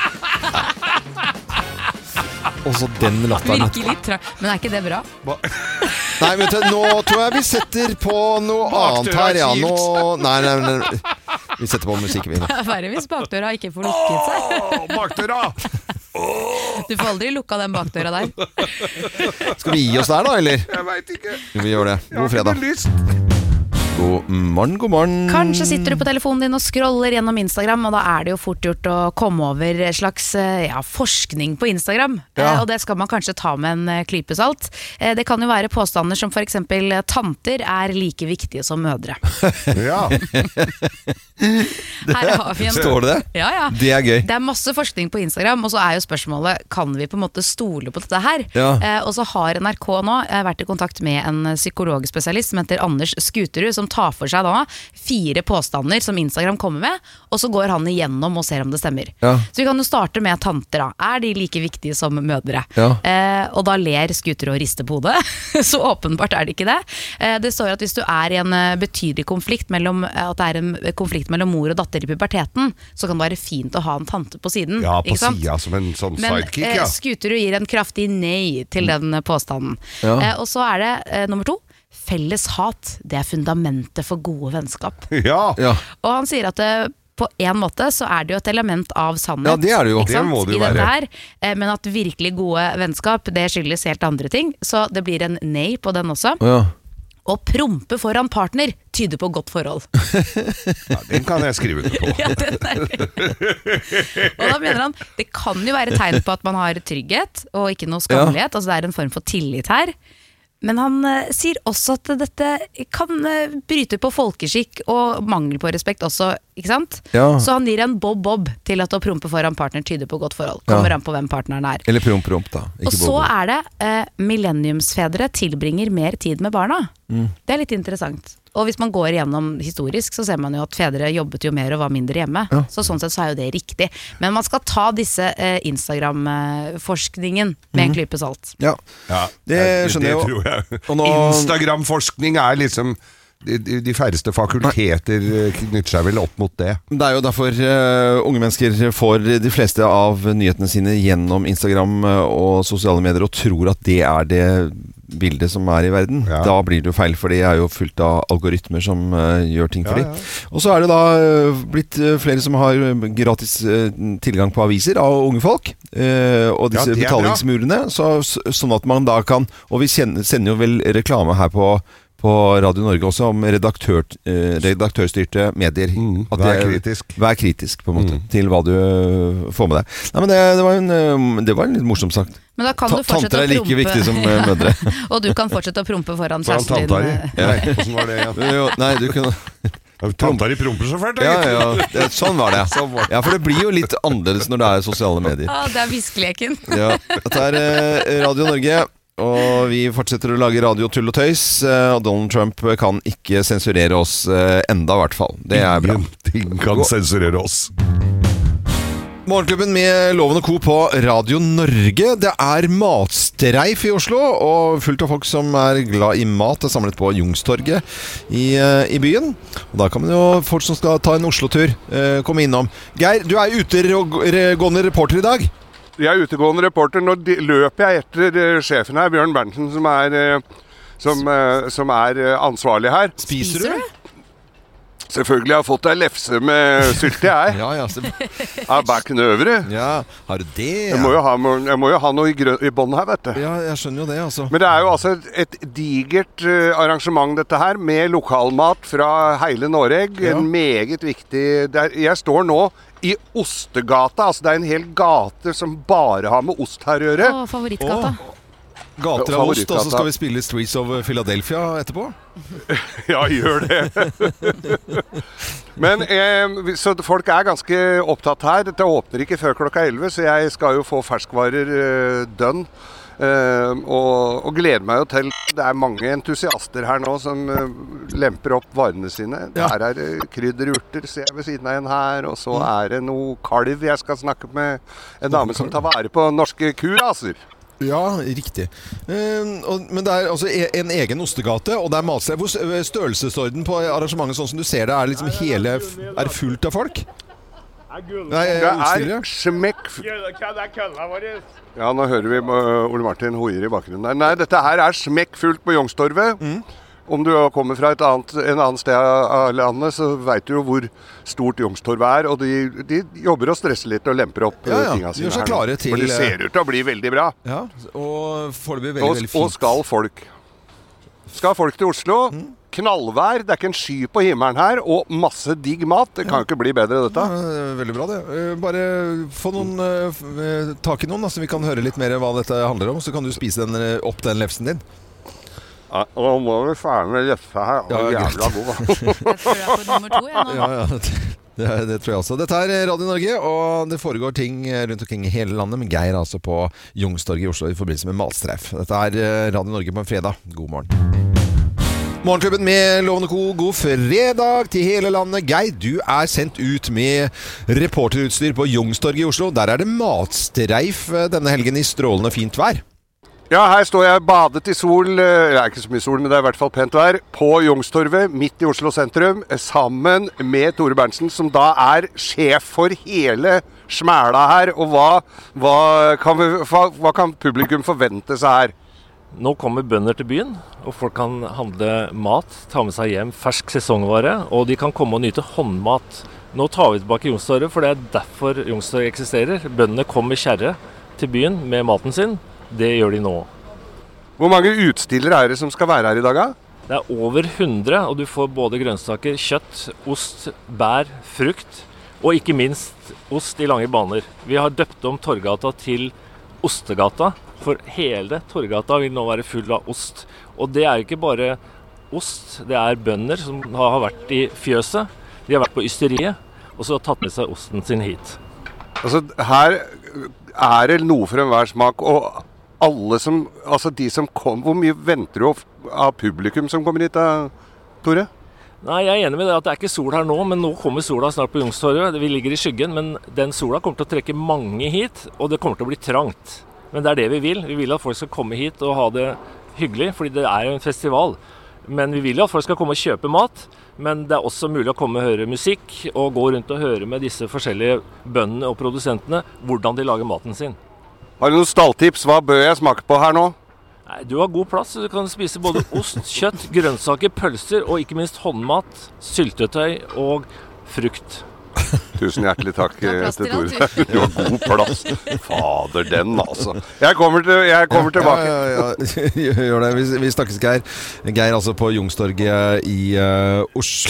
Og så den latteren. Virker litt tra... Men er ikke det bra? Nei, vet du, nå tror jeg vi setter på noe annet her. Ja, nå... Nei, nei, nei. Vi setter på musikk, vi. Det er verre hvis bakdøra ikke får lukket seg. Åh, bakdøra! Du får aldri lukka den bakdøra der. Skal vi gi oss der, da, eller? Jeg vet ikke. Vi gjør det. God Jeg har fredag. ikke lyst. God morgen, god morgen. Kanskje sitter du på telefonen din og scroller gjennom Instagram, og da er det jo fort gjort å komme over slags ja, forskning på Instagram. Ja. Eh, og det skal man kanskje ta med en klype salt. Eh, det kan jo være påstander som for eksempel tanter er like viktige som mødre. Ja. Her har vi en... Står det det? Ja, ja. Det er gøy. Det er masse forskning på Instagram, og så er jo spørsmålet, kan vi på en måte stole på dette her? Ja. Eh, og så har N R K nå eh, vært i kontakt med en psykologspesialist som heter Anders Skuterud, som tar for seg da fire påstander som Instagram kommer med, og så går han igjennom og ser om det stemmer. Ja. Så vi kan jo starte med tanter da. Er de like viktige som mødre? Ja. Eh, og da ler Skuterud og rister på hodet. Så åpenbart er det ikke det. Eh, det står at hvis du er i en eh, betydelig konflikt mellom, at det er en konflikt mellom mor og datter i puberteten, så kan det være fint å ha en tante på siden. Ja, på ikke sant? siden som en sånn Men sidekick, eh, ja. Skuterud gir en kraftig nei til den påstanden. Ja. Eh, og så er det eh, nummer to. Felles hat, det er fundamentet for gode vennskap. Ja. Ja. Og han sier at det, på en måte så er det jo et element av sannhet. Ja, det er det jo. Ikke Det sant? må det jo I dette være. her, eh, men at virkelig gode vennskap, det skyldes helt andre ting. Så det blir en nei på den også. Ja. Å prompe foran partner tyder på godt forhold. Ja, den kan jeg skrive under på. Ja, den er Og da mener han, det kan jo være tegn på at man har trygghet og ikke noe skammelighet, altså det er en form for tillit her. Men han uh, sier også at dette kan uh, bryte på folkeskikk og mangel på respekt også, ikke sant? Ja. Så han gir en bob-bob til at å prompe foran partner tyder på godt forhold. Kommer Ja. an på hvem partneren er. Eller promp, promp da. Ikke Og så bobo. er det uh, millenniumsfedre tilbringer mer tid med barna. Mm. Det er litt interessant. Og hvis man går igjennom historisk, så ser man jo at fedre jobbet jo mer og var mindre hjemme. Ja. Så sånn sett så er jo det riktig. Men man skal ta disse eh, Instagram-forskningen med en klype salt. Ja, Ja, det skjønner jeg jo. tror jeg. Og nå- Instagram-forskning er liksom de, de, de færreste fakulteter knytter seg vel opp mot det. Det er jo derfor uh, unge mennesker får de fleste av nyhetene sine gjennom Instagram uh, og sosiale medier og tror at det er det bildet som er i verden. Ja. Da blir det jo feil, for det er jo fullt av algoritmer som uh, gjør ting for Ja, dem. ja. Og så er det da uh, blitt uh, flere som har gratis uh, tilgang på aviser av unge folk. Uh, og disse Ja, det er betalingsmurene. Så, så, sånn at man da kan, og vi kjenner, sender jo vel reklame her på på Radio Norge også om redaktør, eh, redaktørstyrte medier. Mm, At vær det- kritisk. Vær kritisk, på en måte, Mm. til hva du øh, får med deg. Nei, men det, det, var en, øh, det var en litt morsom sagt. Men da kan Ta- du fortsette tanter er å like prompe. viktige som øh, mødre. Og du kan fortsette å prompe foran Foran kjæresten din. tantari. eh. Nei, hvordan var det igjen? Jo, nei, du kan... Tantari promper så fælt, da, Ja, gitt. ja, det, sånn var det. Ja, for det blir jo litt annerledes når det er sosiale medier. Ah, det er viskeleken. Ja, dette er øh, Radio Norge, og vi fortsetter å lage radio tull og tøys, øh, og Donald Trump kan ikke sensurere oss øh, enda i hvert fall. Det er bra. Ingenting kan sensurere oss. Morgenklubben med Loven og Co. på Radio Norge. Det er matstreif i Oslo, og fullt av folk som er glad i mat er samlet på Youngstorget i, eh, i byen. Og da kan man jo, folk som skal ta en Oslo-tur, eh, komme innom. Geir, du er utegående reporter i dag. Jeg er utegående reporter. Nå de- løper jeg etter eh, sjefen her, Bjørn Berntsen, som er, eh, som, eh, som er eh, ansvarlig her. Spiser du? Selvfølgelig har jeg fått ei lefse med sylte, jeg. Ja, ja. Så, Av bakenøvre. ja, har du det? Jeg må jo ha, jeg må jo ha noe i, grø- i bånn her, vet du. Ja, jeg skjønner jo det, altså. Men det er jo altså et, et digert eh, arrangement dette her, med lokalmat fra hele Norge. Ja. En meget viktig det er, Jeg står nå i Ostegata, altså det er en hel gate som bare har med ost her å gjøre. Å, favorittgata. Gater av ost, og så Favorittgata. skal vi spille Streets of Philadelphia etterpå. Ja, gjør det. Men eh, vi- så folk er ganske opptatt her. Dette åpner ikke før klokka elleve, så jeg skal jo få ferskvarer eh, dønn. Eh, og, og gleder meg jo til. Det er mange entusiaster her nå som eh, lemper opp varene sine. Ja. Her er det krydderurter, ser jeg ved siden av en her. Og så er det noe kalv. Jeg skal snakke med en dame som tar vare på norske kuraser. Ja, riktig. Eh, og, men det er altså e- en egen ostegate, og det er matsted. Hvor s- størrelsesorden på arrangementet, sånn som du ser det, er liksom hele Er det fullt av folk? Nei, Det er utstyret. smekk... Ja, nå hører vi uh, Ole Martin hoier i bakgrunnen der. Nei, dette her er smekkfullt på Youngstorget. Mm. Om du kommer fra et annet, en annen sted av landet, så vet du jo hvor stort Youngstorget er. Og de, de jobber og stresser litt og lemper opp Ja, ja. tinga De sine gjør seg her nå. klare til, For det ser ut til å bli veldig bra. Ja, og foreløpig veldig, Og, veldig og fint. skal folk. skal folk til Oslo. Knallvær, det er ikke en sky på himmelen her, og masse digg mat. Det kan jo ikke bli bedre dette. Ja, veldig bra det. Bare få noen, uh, tak i noen, da, så vi kan høre litt mer hva dette handler om, så kan du spise den, opp den lefsen din. Ja, og nå må vi ferdig med lefsa her. Ja, jævla god. Jeg tror jeg er på nummer to, jeg nå. Ja, ja, det, det tror jeg også. Dette er Radio Norge, og det foregår ting rundt omkring i hele landet, men Geir er altså på Youngstorget i Oslo i forbindelse med matstreif. Dette er Radio Norge på en fredag. God morgen. Morgenklubben med Lovende Co. God fredag til hele landet. Geir, du er sendt ut med reporterutstyr på Youngstorget i Oslo. Der er det matstreif denne helgen i strålende fint vær. Ja, her står jeg badet i sol, det er ikke så mye sol, men det er i hvert fall pent vær, på Youngstorget, midt i Oslo sentrum, sammen med Tore Berntsen, som da er sjef for hele smæla her. Og hva, hva, kan vi, hva, hva kan publikum forvente seg her? Nå kommer bønder til byen, og folk kan handle mat, ta med seg hjem fersk sesongvare, og de kan komme og nyte håndmat. Nå tar vi tilbake Youngstorget, for det er derfor Youngstorget eksisterer. Bøndene kommer med kjerre til byen med maten sin. Det gjør de nå. Hvor mange utstillere er det som skal være her i dag, da? Det er over hundre, og du får både grønnsaker, kjøtt, ost, bær, frukt, og ikke minst ost i lange baner. Vi har døpt om Torgata til Ostegata, for hele Torgata vil nå være full av ost. Og det er jo ikke bare ost, det er bønder som har vært i fjøset, de har vært på ysteriet, og så har tatt med seg osten sin hit. Altså, her er det noe for enhver smak, og alle som, altså de som kom, hvor mye venter du av publikum som kommer hit da, Tore? Nei, jeg er enig med det at det er ikke sol her nå, men nå kommer sola snart på Youngstorget. Vi ligger i skyggen, men den sola kommer til å trekke mange hit, og det kommer til å bli trangt. Men det er det vi vil. Vi vil at folk skal komme hit og ha det hyggelig, fordi det er jo en festival. Men vi vil jo at folk skal komme og kjøpe mat, men det er også mulig å komme og høre musikk, og gå rundt og høre med disse forskjellige bøndene og produsentene hvordan de lager maten sin. Har du noen stalltips? Hva bør jeg smake på her nå? Nei, du har god plass, så du kan spise både ost, kjøtt, grønnsaker, pølser og ikke minst håndmat, syltetøy og frukt. Tusen hjertelig takk til Tore. Du har god plass. Fader den, altså. Jeg kommer, til, jeg kommer tilbake. Ja, ja, ja. Gjør det. Vi, vi snakkes, Geir. Geir altså på Youngstorget i uh,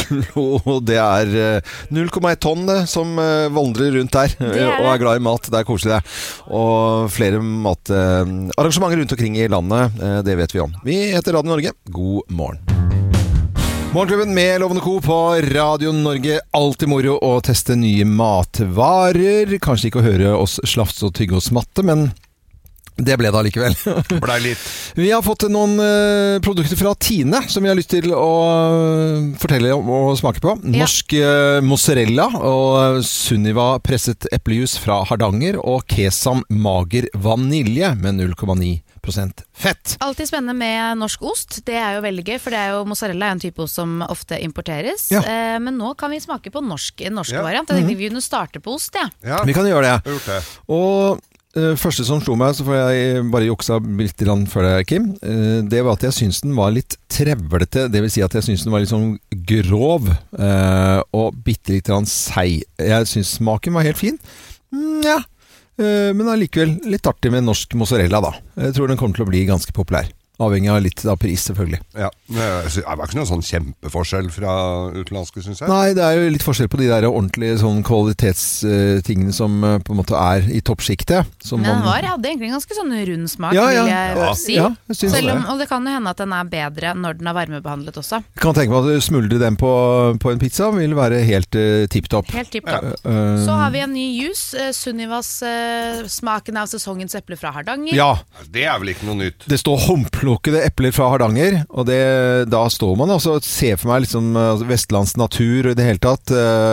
Oslo. Det er uh, null komma ett tonn det, som uh, vandrer rundt der er og er glad i mat. Det er koselig, det. Og flere matarrangementer uh, rundt omkring i landet. Uh, det vet vi om. Vi heter Radio Norge. God morgen. Morgenklubben med Lovende Co. på Radio Norge. Alltid moro å teste nye matvarer. Kanskje ikke å høre oss slafse og tygge oss matte, men det ble det allikevel. Ble litt. Vi har fått noen uh, produkter fra Tine som vi har lyst til å uh, fortelle om og smake på. Ja. Norsk uh, mozzarella og Sunniva presset eplejus fra Hardanger og Kesam mager vanilje med null komma ni prosent fett. Alltid spennende med norsk ost. Det er jo veldig gøy, for det er jo mozzarella er en type ost som ofte importeres. Ja. Eh, men nå kan vi smake på norsk, en norsk ja. variant. Jeg tenkte mm-hmm. vi kunne starte på ost, ja. ja. Vi kan gjøre det. det. Og uh, første som slo meg, så får jeg bare juksa litt før det, Kim, uh, det var at jeg synes den var litt trevlete. Det vil si at jeg synes den var litt sånn grov uh, og bitte litt seig. Jeg synes smaken var helt fin. Mm, ja. Men allikevel litt artig med norsk mozzarella da. Jeg tror den kommer til å bli ganske populær. Avhengig av litt av pris, selvfølgelig. Ja, det var ikke noen sånn kjempeforskjell fra utenlandske, synes jeg. Nei, det er jo litt forskjell på de der ordentlige sånn kvalitetstingene som på en måte er i toppskiktet. Men den var, hadde egentlig ganske sånn rund smak, ja, ja. vil jeg ja. si. Ja, jeg synes Selv om, det. Og det kan jo hende at den er bedre når den er varmebehandlet også. Jeg kan tenke meg at du smuldre den på, på en pizza vil være helt uh, tipptopp. Helt tipptopp. Ja. Uh, Så har vi en ny jus, uh, Sunnivas uh, smaken av sesongens eple fra Hardanger. Ja. Det er vel ikke noe nytt. Det står homplo Plukkede epler fra Hardanger, og det, da står man også og ser for meg liksom vestlands natur i det hele tatt,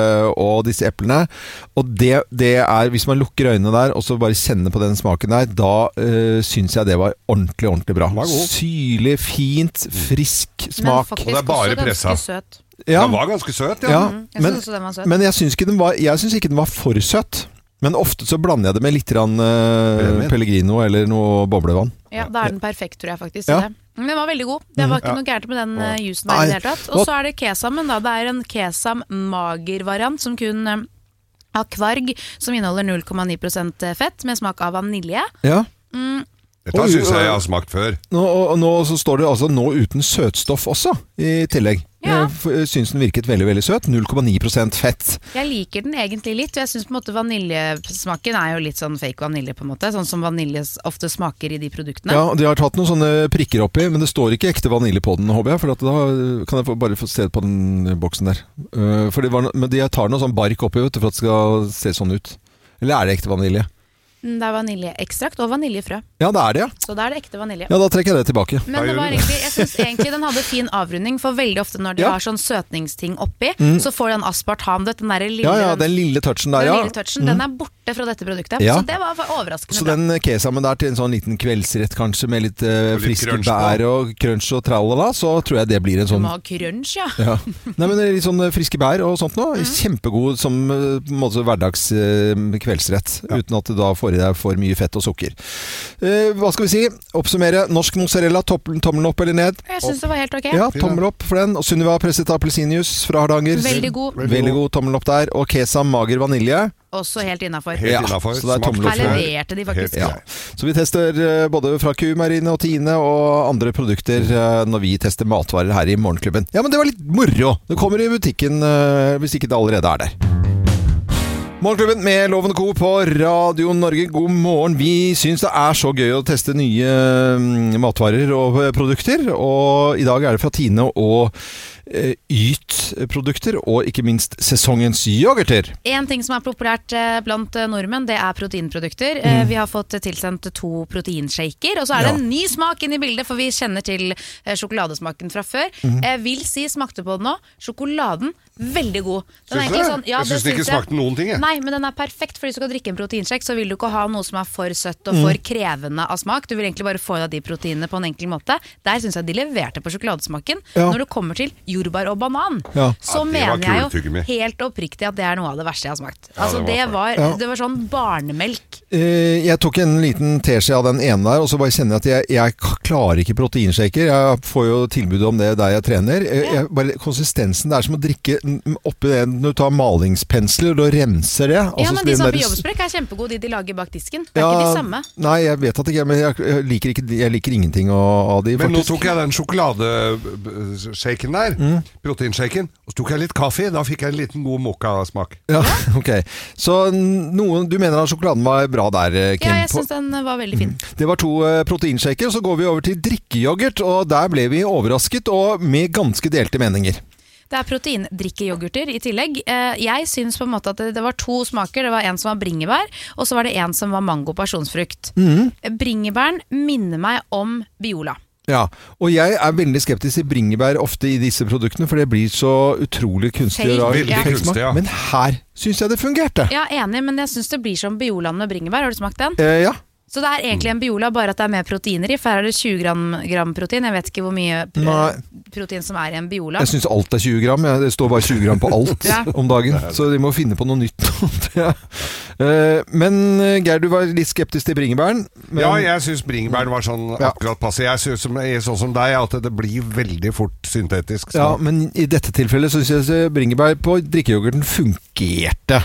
og disse eplene, og det, det er, hvis man lukker øynene der og så bare kjenner på den smaken der, da uh, synes jeg det var ordentlig, ordentlig bra. Syrlig, fint, frisk smak. Men faktisk også ganske søt. Ja. Den var ganske søt, ja. ja mm, jeg men, synes også den var søt. Men jeg synes ikke den var, jeg synes ikke den var for søt. Men ofte så blander jeg det med litt rann, uh, Pellegrino eller noe boblevann. Ja, da er den perfekt, tror jeg faktisk. Ja. Men den var veldig god. Det var ikke ja. noe gærent med den uh, jusen der i det hele tatt. Og så er det kesamen da. Det er en kesam mager variant som kun uh, har kvarg, som inneholder null komma ni prosent fett med smak av vanilje. Ja. Mm, Dette synes jeg jeg har smakt før. Nå, og, nå så står det altså nå uten søtstoff også, i tillegg. Ja. Jeg synes den virket veldig, veldig søt. null komma ni prosent fett. Jeg liker den egentlig litt, og jeg synes på en måte vaniljesmaken er jo litt sånn fake vanilje på en måte, sånn som vanilje ofte smaker i de produktene. Ja, de har tatt noen sånne prikker oppi, men det står ikke ekte vanilje på den, håper jeg, for at da kan jeg få, bare få se på den boksen der. Uh, for det var no, men de tar noe sånn bark oppi, vet du, for at det skal se sånn ut. Eller er det ekte vanilje? Det er vaniljeekstrakt og vaniljefrø. Ja, det er det, ja. Så da er det ekte vanilje. Ja, da trekker jeg det tilbake. Men det var egentlig, jeg synes egentlig den hadde fin avrunding, for veldig ofte når de Ja. har sånn søtningsting oppi, Mm. så får den aspartam, den der lille, Ja, ja, den lille touchen der, den ja. lille touchen, Mm. den er borte fra dette produktet. Ja. Så det var overraskende Så bra. den kesamen der til en sånn liten kveldsrett kanskje, med litt, uh, litt friske crunch bær på. og crunch og tralala, så tror jeg det blir en Du sånn... må ha crunch, ja. Ja. Nei, men litt sånn friske bær og sånt nå. Mm. Kjempegod som uh, på en måte hverdags uh, kveldsrett, uten at du da får i deg for mye fett og sukker. Uh, hva skal vi si? Oppsummere. Norsk mozzarella, tommelen tommel opp eller ned? Jeg synes det var helt ok. Ja, tommel opp for den. Og Sunniva presset appelsinjuice fra Hardanger. Veldig god. Veldig god tommel opp der. Og kesam mager vanilje. Også helt innenfor. Ja, så det er tommel opp. Her leverte de faktisk. Ja. Så vi tester uh, både fra Q, Marine og Tine og andre produkter uh, når vi tester matvarer her i Morgenklubben. Ja, men det var litt moro. Det kommer i butikken uh, hvis ikke det allerede er der. Morgenklubben med Loven Co. på Radio Norge. God morgen. Vi syns det er så gøy å teste nye mm, matvarer og produkter. Og i dag er det fra Tine og eh, Yt-produkter, og ikke minst sesongens yoghurter. En ting som er populært eh, blant eh, nordmenn, det er proteinprodukter. Eh, Mm. Vi har fått tilsendt to proteinshaker, og så er det Ja. en ny smak inn i bildet, for vi kjenner til eh, sjokoladesmaken fra før. Mhm. Jeg vil si, smakte på den nå, sjokoladen, veldig god. Den Syns er du egentlig det? sånn- ja, Jeg synes det den ikke syns jeg. smakte noen ting, jeg. Nei, men den er perfekt, for hvis du skal drikke en proteinshake, så vil du ikke ha noe som er for søtt og Mm. for krevende av smak. Du vil egentlig bare få i deg de proteinene på en enkel måte. Der synes jeg de leverte på sjokoladesmaken. Ja. Når det kommer til jordbær og banan, Ja. så Ja, det var mener jeg jo kuletyggegummi. helt oppriktig at det er noe av det verste jeg har smakt. Ja, Altså, det det var var, Ja. det var sånn barnemelk. Eh, jeg tok en liten teskje av den ene der, og så bare kjenner jeg at jeg, jeg klarer ikke proteinshaker. Jeg får jo tilbud om det der jeg trener. Eh, Jeg, bare, konsistensen, det er som å drikke mm, oppi det når du tar malingspensler og renser det. Ja, Altså, men De den som er der- på jobbsprekk er kjempegode, de de lager bak disken. Det er Ja, ikke de samme. Nei, jeg vet at ikke, men jeg, jeg, liker, ikke, jeg liker ingenting av, av de, Men nå faktisk. tok jeg den sjokoladeshaken der, Mm. proteinshaken, og så tok jeg litt kaffe. Da fikk jeg en liten god mokkasmak. Ja, ok. Så noen, du mener at sjokoladen var bra der, Kim? Ja, jeg på- syns den var veldig fin. Det var to eh, proteinshaker, så går vi over til drikkeyoghurt, og der ble vi overrasket, og med ganske delte meninger. Det er proteindrikkeyoghurter i tillegg. Eh, Jeg syns på en måte at det, det var to smaker. Det var en som var bringebær, og så var det en som var mango pasjonsfrukt. Mhm. Bringebæren minner meg om Biola. Ja, og jeg er veldig skeptisk til bringebær ofte i disse produktene, for det blir så utrolig kunstig og rar. Veldig fake kunstig, smak. ja. Men her syns jeg det fungerte. Ja, enig, men jeg syns det blir som Biolaen med bringebær. Har du smakt den? Eh, ja. Så det er egentlig en Biola, bare at det er mer proteiner i. For her er det tjue gram, gram protein. Jeg vet ikke hvor mye pr Nei. protein som er i en Biola. Jeg syns alt er tjue gram. Ja, det står bare tjue gram på alt Ja. om dagen. Så de må finne på noe nytt. Ja. Eh, Men eh, Geir, du var litt skeptisk til bringebæren. Men... Ja, jeg syns bringebæren var sånn Ja. akkurat passe. Jeg syns som, jeg er sånn som deg at det blir veldig fort syntetisk. Så. Ja, men i dette tilfellet så syns jeg bringebær på drikkeyoghurten fungerte.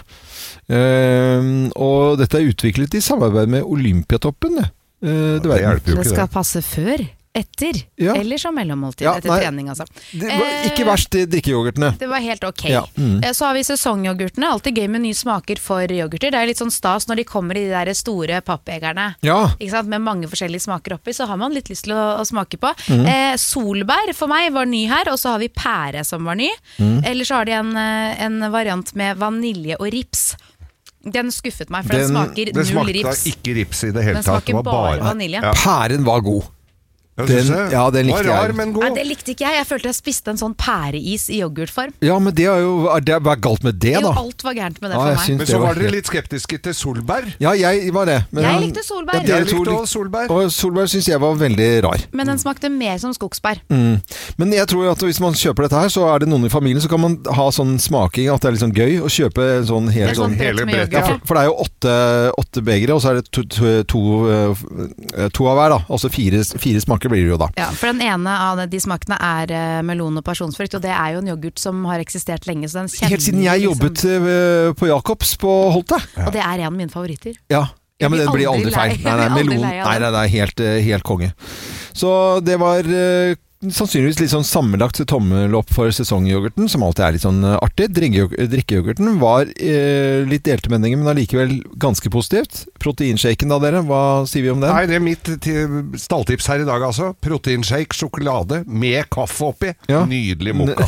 Eh, og dette er utviklet i samarbeid med Olympiatoppen. det. Eh, du det verden. hjelper jo Det ikke skal det. passe før, etter, Ja. eller som mellommåltid Ja, etter nei, trening, altså. Det var ikke verst, de drikkeyoghurtene. Det var helt ok. Ja, mm. Eh, Så har vi sesongyoghurtene. Alltid gøy med nye smaker for yoghurter. Det er litt sånn stas når de kommer i de der store pappegerne. Ja. Ikke sant? Med mange forskjellige smaker oppi, så har man litt lyst til å, å smake på. Mm. Eh, solbær for meg var ny her, og så har vi pære som var ny. Mm. Eller så har de en, eh, en variant med vanilje og rips. Den skuffet meg, for den, smaker det null smakte rips. ikke rips i det hele Den tatt. smaker Det var bare bare vanilje. Ja. Pæren var god. Jeg Den, synes det ja, den var likte rar, jeg. men Nei, god. det likte ikke jeg. Jeg følte jeg spiste en sånn pæreis i yoghurtform. Ja, men det er jo det er, Hva er galt med det, Jo, da? alt var gærent med det Ja, for jeg meg. syns Men det så var var dere helt- litt skeptiske til solbær. Ja, jeg var det. Men Jeg han- likte solbær. Ja, dere Jeg to likte lik- også solbær. Og solbær syns jeg var veldig rar. Men den smakte mer som skogsbær. Mm. Men jeg tror at hvis man kjøper dette her, så er det noen i familien, så kan man ha sånn smaking at det er litt sånn gøy å kjøpe en sånn helt Det er sånn sånn brett hele med brettet. ja, yoghurt. for, for det er jo åtte, åtte begre, og så er det to, to, to, eh, to av hver, da. Altså fire, fire smaker blir det jo da. Ja, for den ene av de smakene er eh, melon og pasjonsfrukt, og det er jo en yoghurt som har eksistert lenge. Så den kjenner Helt siden jeg liksom- jobbet eh, på Jacobs på Holte. Og det er en av mine favoritter. Ja. Ja, men det blir aldri feil. Nei, nei, melon, nei, nei, det er helt, helt konge. Så det var eh, sannsynligvis litt sånn sammenlagt tommel opp for sesongyoghurten, som alltid er litt sånn artig. Drikkeyoghurten var eh, litt delte meninger, men allikevel ganske positivt. Proteinshaken da, dere, hva sier vi om den? Nei, det er mitt stalltips her i dag, altså. Proteinshake, sjokolade med kaffe oppi. Ja. Nydelig mokka.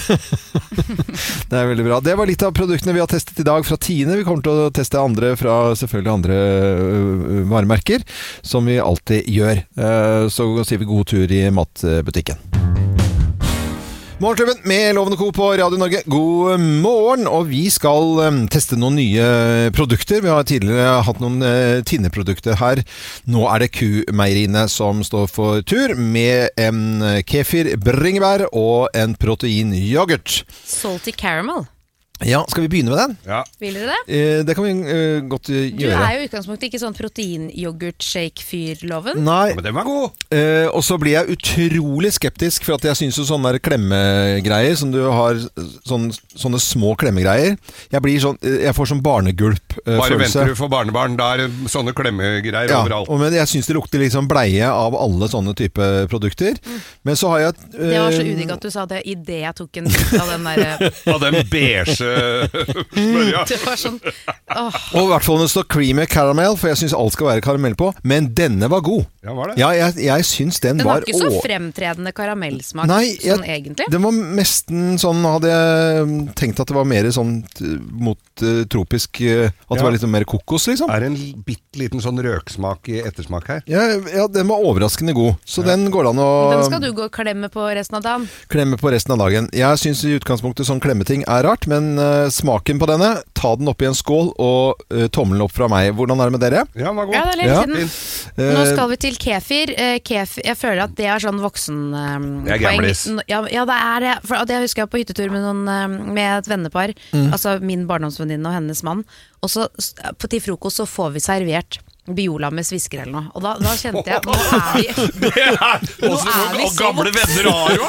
Det er veldig bra. Det var litt av produktene vi har testet i dag fra Tine. Vi kommer til å teste andre fra selvfølgelig andre uh, varemerker, som vi alltid gjør. Uh, så sier vi god tur i matbutikken. Morgenklubben med Loven og Co på Radio Norge. God morgen, og vi skal um, teste noen nye produkter. Vi har tidligere hatt noen uh, Tine-produkter her. Nå er det Q-meieriene som står for tur, med en kefir bringebær og en proteinyoghurt. Salty caramel. Ja, skal vi begynne med den? Ja. Vil dere det? Eh, det kan vi eh, godt uh, gjøre. Du er jo i utgangspunktet ikke sånn protein-yoghurt-shake-fyr-loven. Nei. Men den var god. Eh, og så blir jeg utrolig skeptisk, for at jeg synes jo sånne der klemmegreier, som du har, sånne, sånne små klemmegreier, jeg blir sånn, jeg får sånn barnegulp eh, Bare følelse. venter du for barnebarn, da er det sånne klemmegreier ja, overalt. Og, men jeg synes det lukter liksom bleie av alle sånne type produkter. Mm. Men så har jeg... Eh, det var så udigg at du sa det i det jeg tok en bit av den der... av den beige... Det var sånn åh. Og i hvert fall når det står creamy caramel, for jeg synes alt skal være karamell på, men denne var god. Ja, var det? Ja, jeg, jeg synes den, den var... Den var ikke så fremtredende karamellsmak. Nei, jeg, sånn egentlig. Den var nesten sånn, hadde jeg tenkt at det var mer sånn mot uh, tropisk, uh, at ja. Det var litt mer kokos liksom. Er det en bitte liten sånn røksmak i ettersmak her? Ja, ja, den var overraskende god, så ja. Den går an å... Den skal du gå og klemme på resten av dagen? Klemme på resten av dagen. Jeg synes i utgangspunktet sånn klemmeting er rart, men uh, smaken på denne, ta den opp i en skål og uh, tommelen opp fra meg. Hvordan er det med dere? Ja, den var god. Ja, det er litt ja. siden. Uh, Nå skal vi til kefir. Uh, kefir. Jeg føler at det er sånn voksen um, Det er gamlis. Ja, ja, det er det. For det husker jeg på hyttetur med, noen, um, med et vennepar. Mm. Altså min barndomsvenninne og hennes mann. Og så på til frokost så får vi servert Biola med svisker eller noe. Og da, da kjente jeg, nå er vi Det er også noen gamle venner har jo.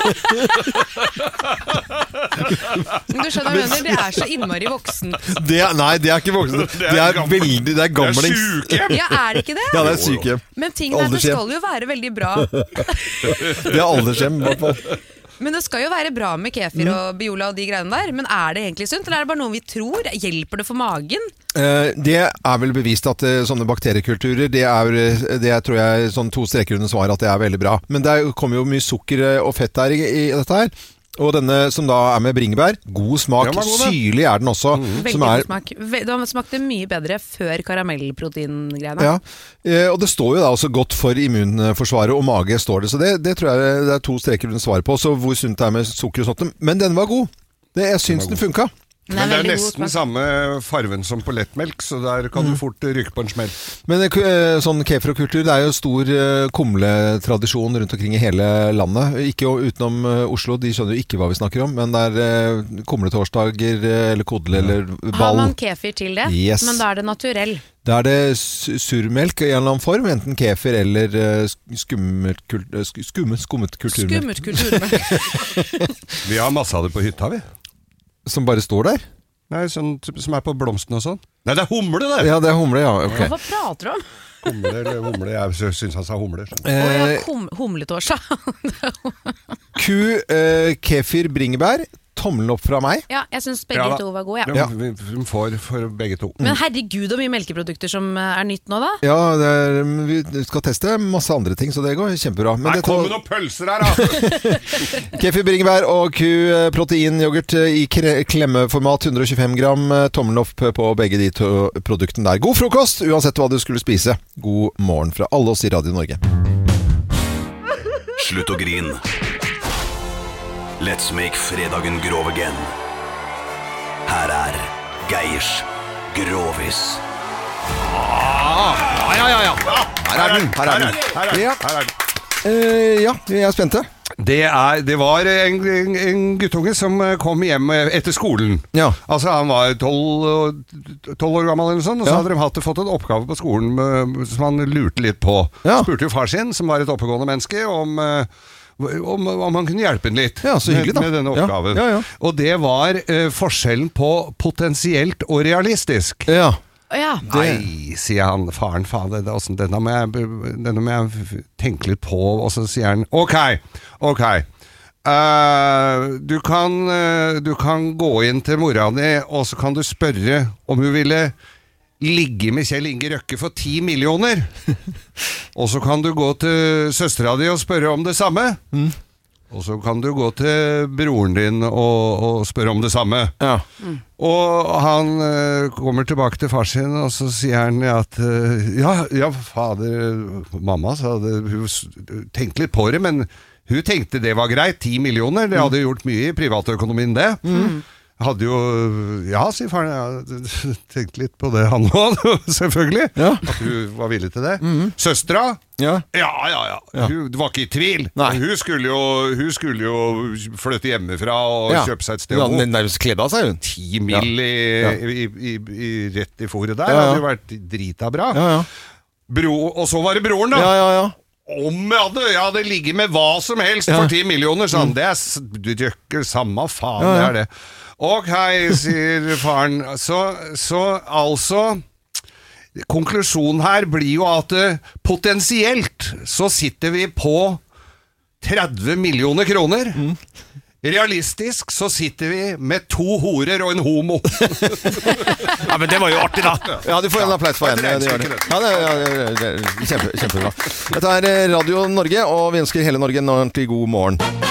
Du skjønner, venner, det er så innmari voksen. Det er, nei, det er ikke voksen. Det er, det er veldig, det er gamlings. Det er sykehjem. Ja, er det ikke det? Ja, det er sykehjem. Men tingene det skal jo være veldig bra. Det er aldershjem, i hvert fall. Men det skal jo være bra med kefir og Biola og de greiene der. Men er det egentlig sunt, eller er det bare noe vi tror? Hjelper det for magen? Eh, det er vel bevist at eh, sånne bakteriekulturer, det er, det er tror jeg sånn to streker under svaret at det er veldig bra. Men det kommer jo mye sukker og fett der i, i dette her. Og denne som da er med bringebær, god smak, god, syrlig er den også. Mm. Veldig som er, god smak. Den smakte mye bedre før karamellproteingreiene. Ja, eh, og det står jo da også godt for immunforsvaret og mage står det, så det, det tror jeg det er to streker under svaret på, så hvor sunt det er med sukker og sånt. Men den var god. Det, jeg syns den, den funka. Men det er, det er nesten samme farven som på lettmelk, så der kan du fort rykke på en smell. Men sånn kefir og kultur, det er jo stor kumletradisjon rundt omkring i hele landet. Ikke utenom Oslo, de skjønner jo ikke hva vi snakker om, men det er kumletorsdager eller kodle eller ball. Har man kefir til det? Yes. Men da er det naturell. Da er det surmelk i en eller annen form, enten kefir eller skummet, skummet, skummet kulturmelk. Skummet kulturmelk. Vi har masse av det på hytta, vi. Som bare står der? Nei, sånn, som er på blomsten og sånn. Nei, det er humle der! Ja, det er humle, ja. Okay. Hva prater du om? Humle eller humle, jeg synes han sa humle. Å eh, ja, hum, humletorsdag. Q, eh, kefir, bringebær. Tommelen opp fra meg. Ja, jeg synes begge ja, to var gode, ja. Ja, vi får for begge to. Men herregud, hvor mye melkeprodukter som er nytt nå, da? Ja, det er, vi skal teste masse andre ting, så det går kjempebra. Men Nei, kom med noen pølser her, da! Kefir, bringebær og Q, proteinyoghurt i klemmeformat, hundre og tjuefem gram. Tommelen opp på begge de to produktene der. God frokost, uansett hva du skulle spise. God morgen fra alle oss i Radio Norge. Slutt å grine. Let's make fredagen grov again. Her er Geirs Grovis. Ah, ja, ja, ja. Her er den. Her er den. Her er den. Ja, her er den. Uh, ja vi er spente. Det, er, det var en, en, en guttunge som kom hjem etter skolen. Ja. Altså han var tolv år gammel eller noe sånt, og så ja. hadde de hatt, fått en oppgave på skolen med, som han lurte litt på. Ja. Spurte jo far sin, som var et oppegående menneske, om... Om, om han kunne hjelpe den litt ja, så hyggelig, med, med denne oppgaven. Ja, ja, ja. Og det var uh, forskjellen på potensielt og realistisk. Ja. Ja. Nei, sier han, faren, faen, det, det, altså, denne, må jeg, denne må jeg tenke litt på, og så sier han, ok, ok, uh, du, kan, uh, du kan gå inn til mora di, og så kan du spørre om hun ville ligge med Kjell Inge Røkke for ti millioner. Og så kan du gå til søstera di og spørre om det samme. Mm. Og så kan du gå til broren din og, og spørre om det samme. Ja. Mm. Og han uh, kommer tilbake til far sin, og så sier han at uh, ja, ja, fader, mamma sa det, hun tenkte litt på det, men hun tenkte det var greit, ti millioner, det hadde gjort mye i privatøkonomien det. Mm. Hadde jo, ja, sier faren, jeg tenkte litt på det han også, selvfølgelig, ja. At hun var villig til det. Mm-hmm. Søstra? Ja. Ja, ja, ja, ja. Hun, det var ikke i tvil. Hun skulle, jo, hun skulle jo flytte hjemmefra og ja. Kjøpe seg et sted. Ja, den nærmest kledde av seg hun. Ti mil i, ja. i, i, i, i, rett i fôret der, ja, ja. Hadde jo vært drita bra. Ja, ja. Bro, og så var det broren da. Ja, ja, ja. Om jeg hadde, jeg hadde ligget med hva som helst ja. For ti millioner, sånn, mm. det er du røkker samme faen, ja, ja. Det er det. Ok, sier faren, så, så altså, konklusjonen her blir jo at uh, potensielt så sitter vi på tretti millioner kroner. Mm. Realistisk så sitter vi med to horer og en homo. Ja, men det var jo artig da. Ja, du får en applaus for henne. Det gjør det. Ja, det, ja, det, det, kjempe, kjempebra. Dette er Radio Norge, og vi ønsker hele Norge en ordentlig god morgen.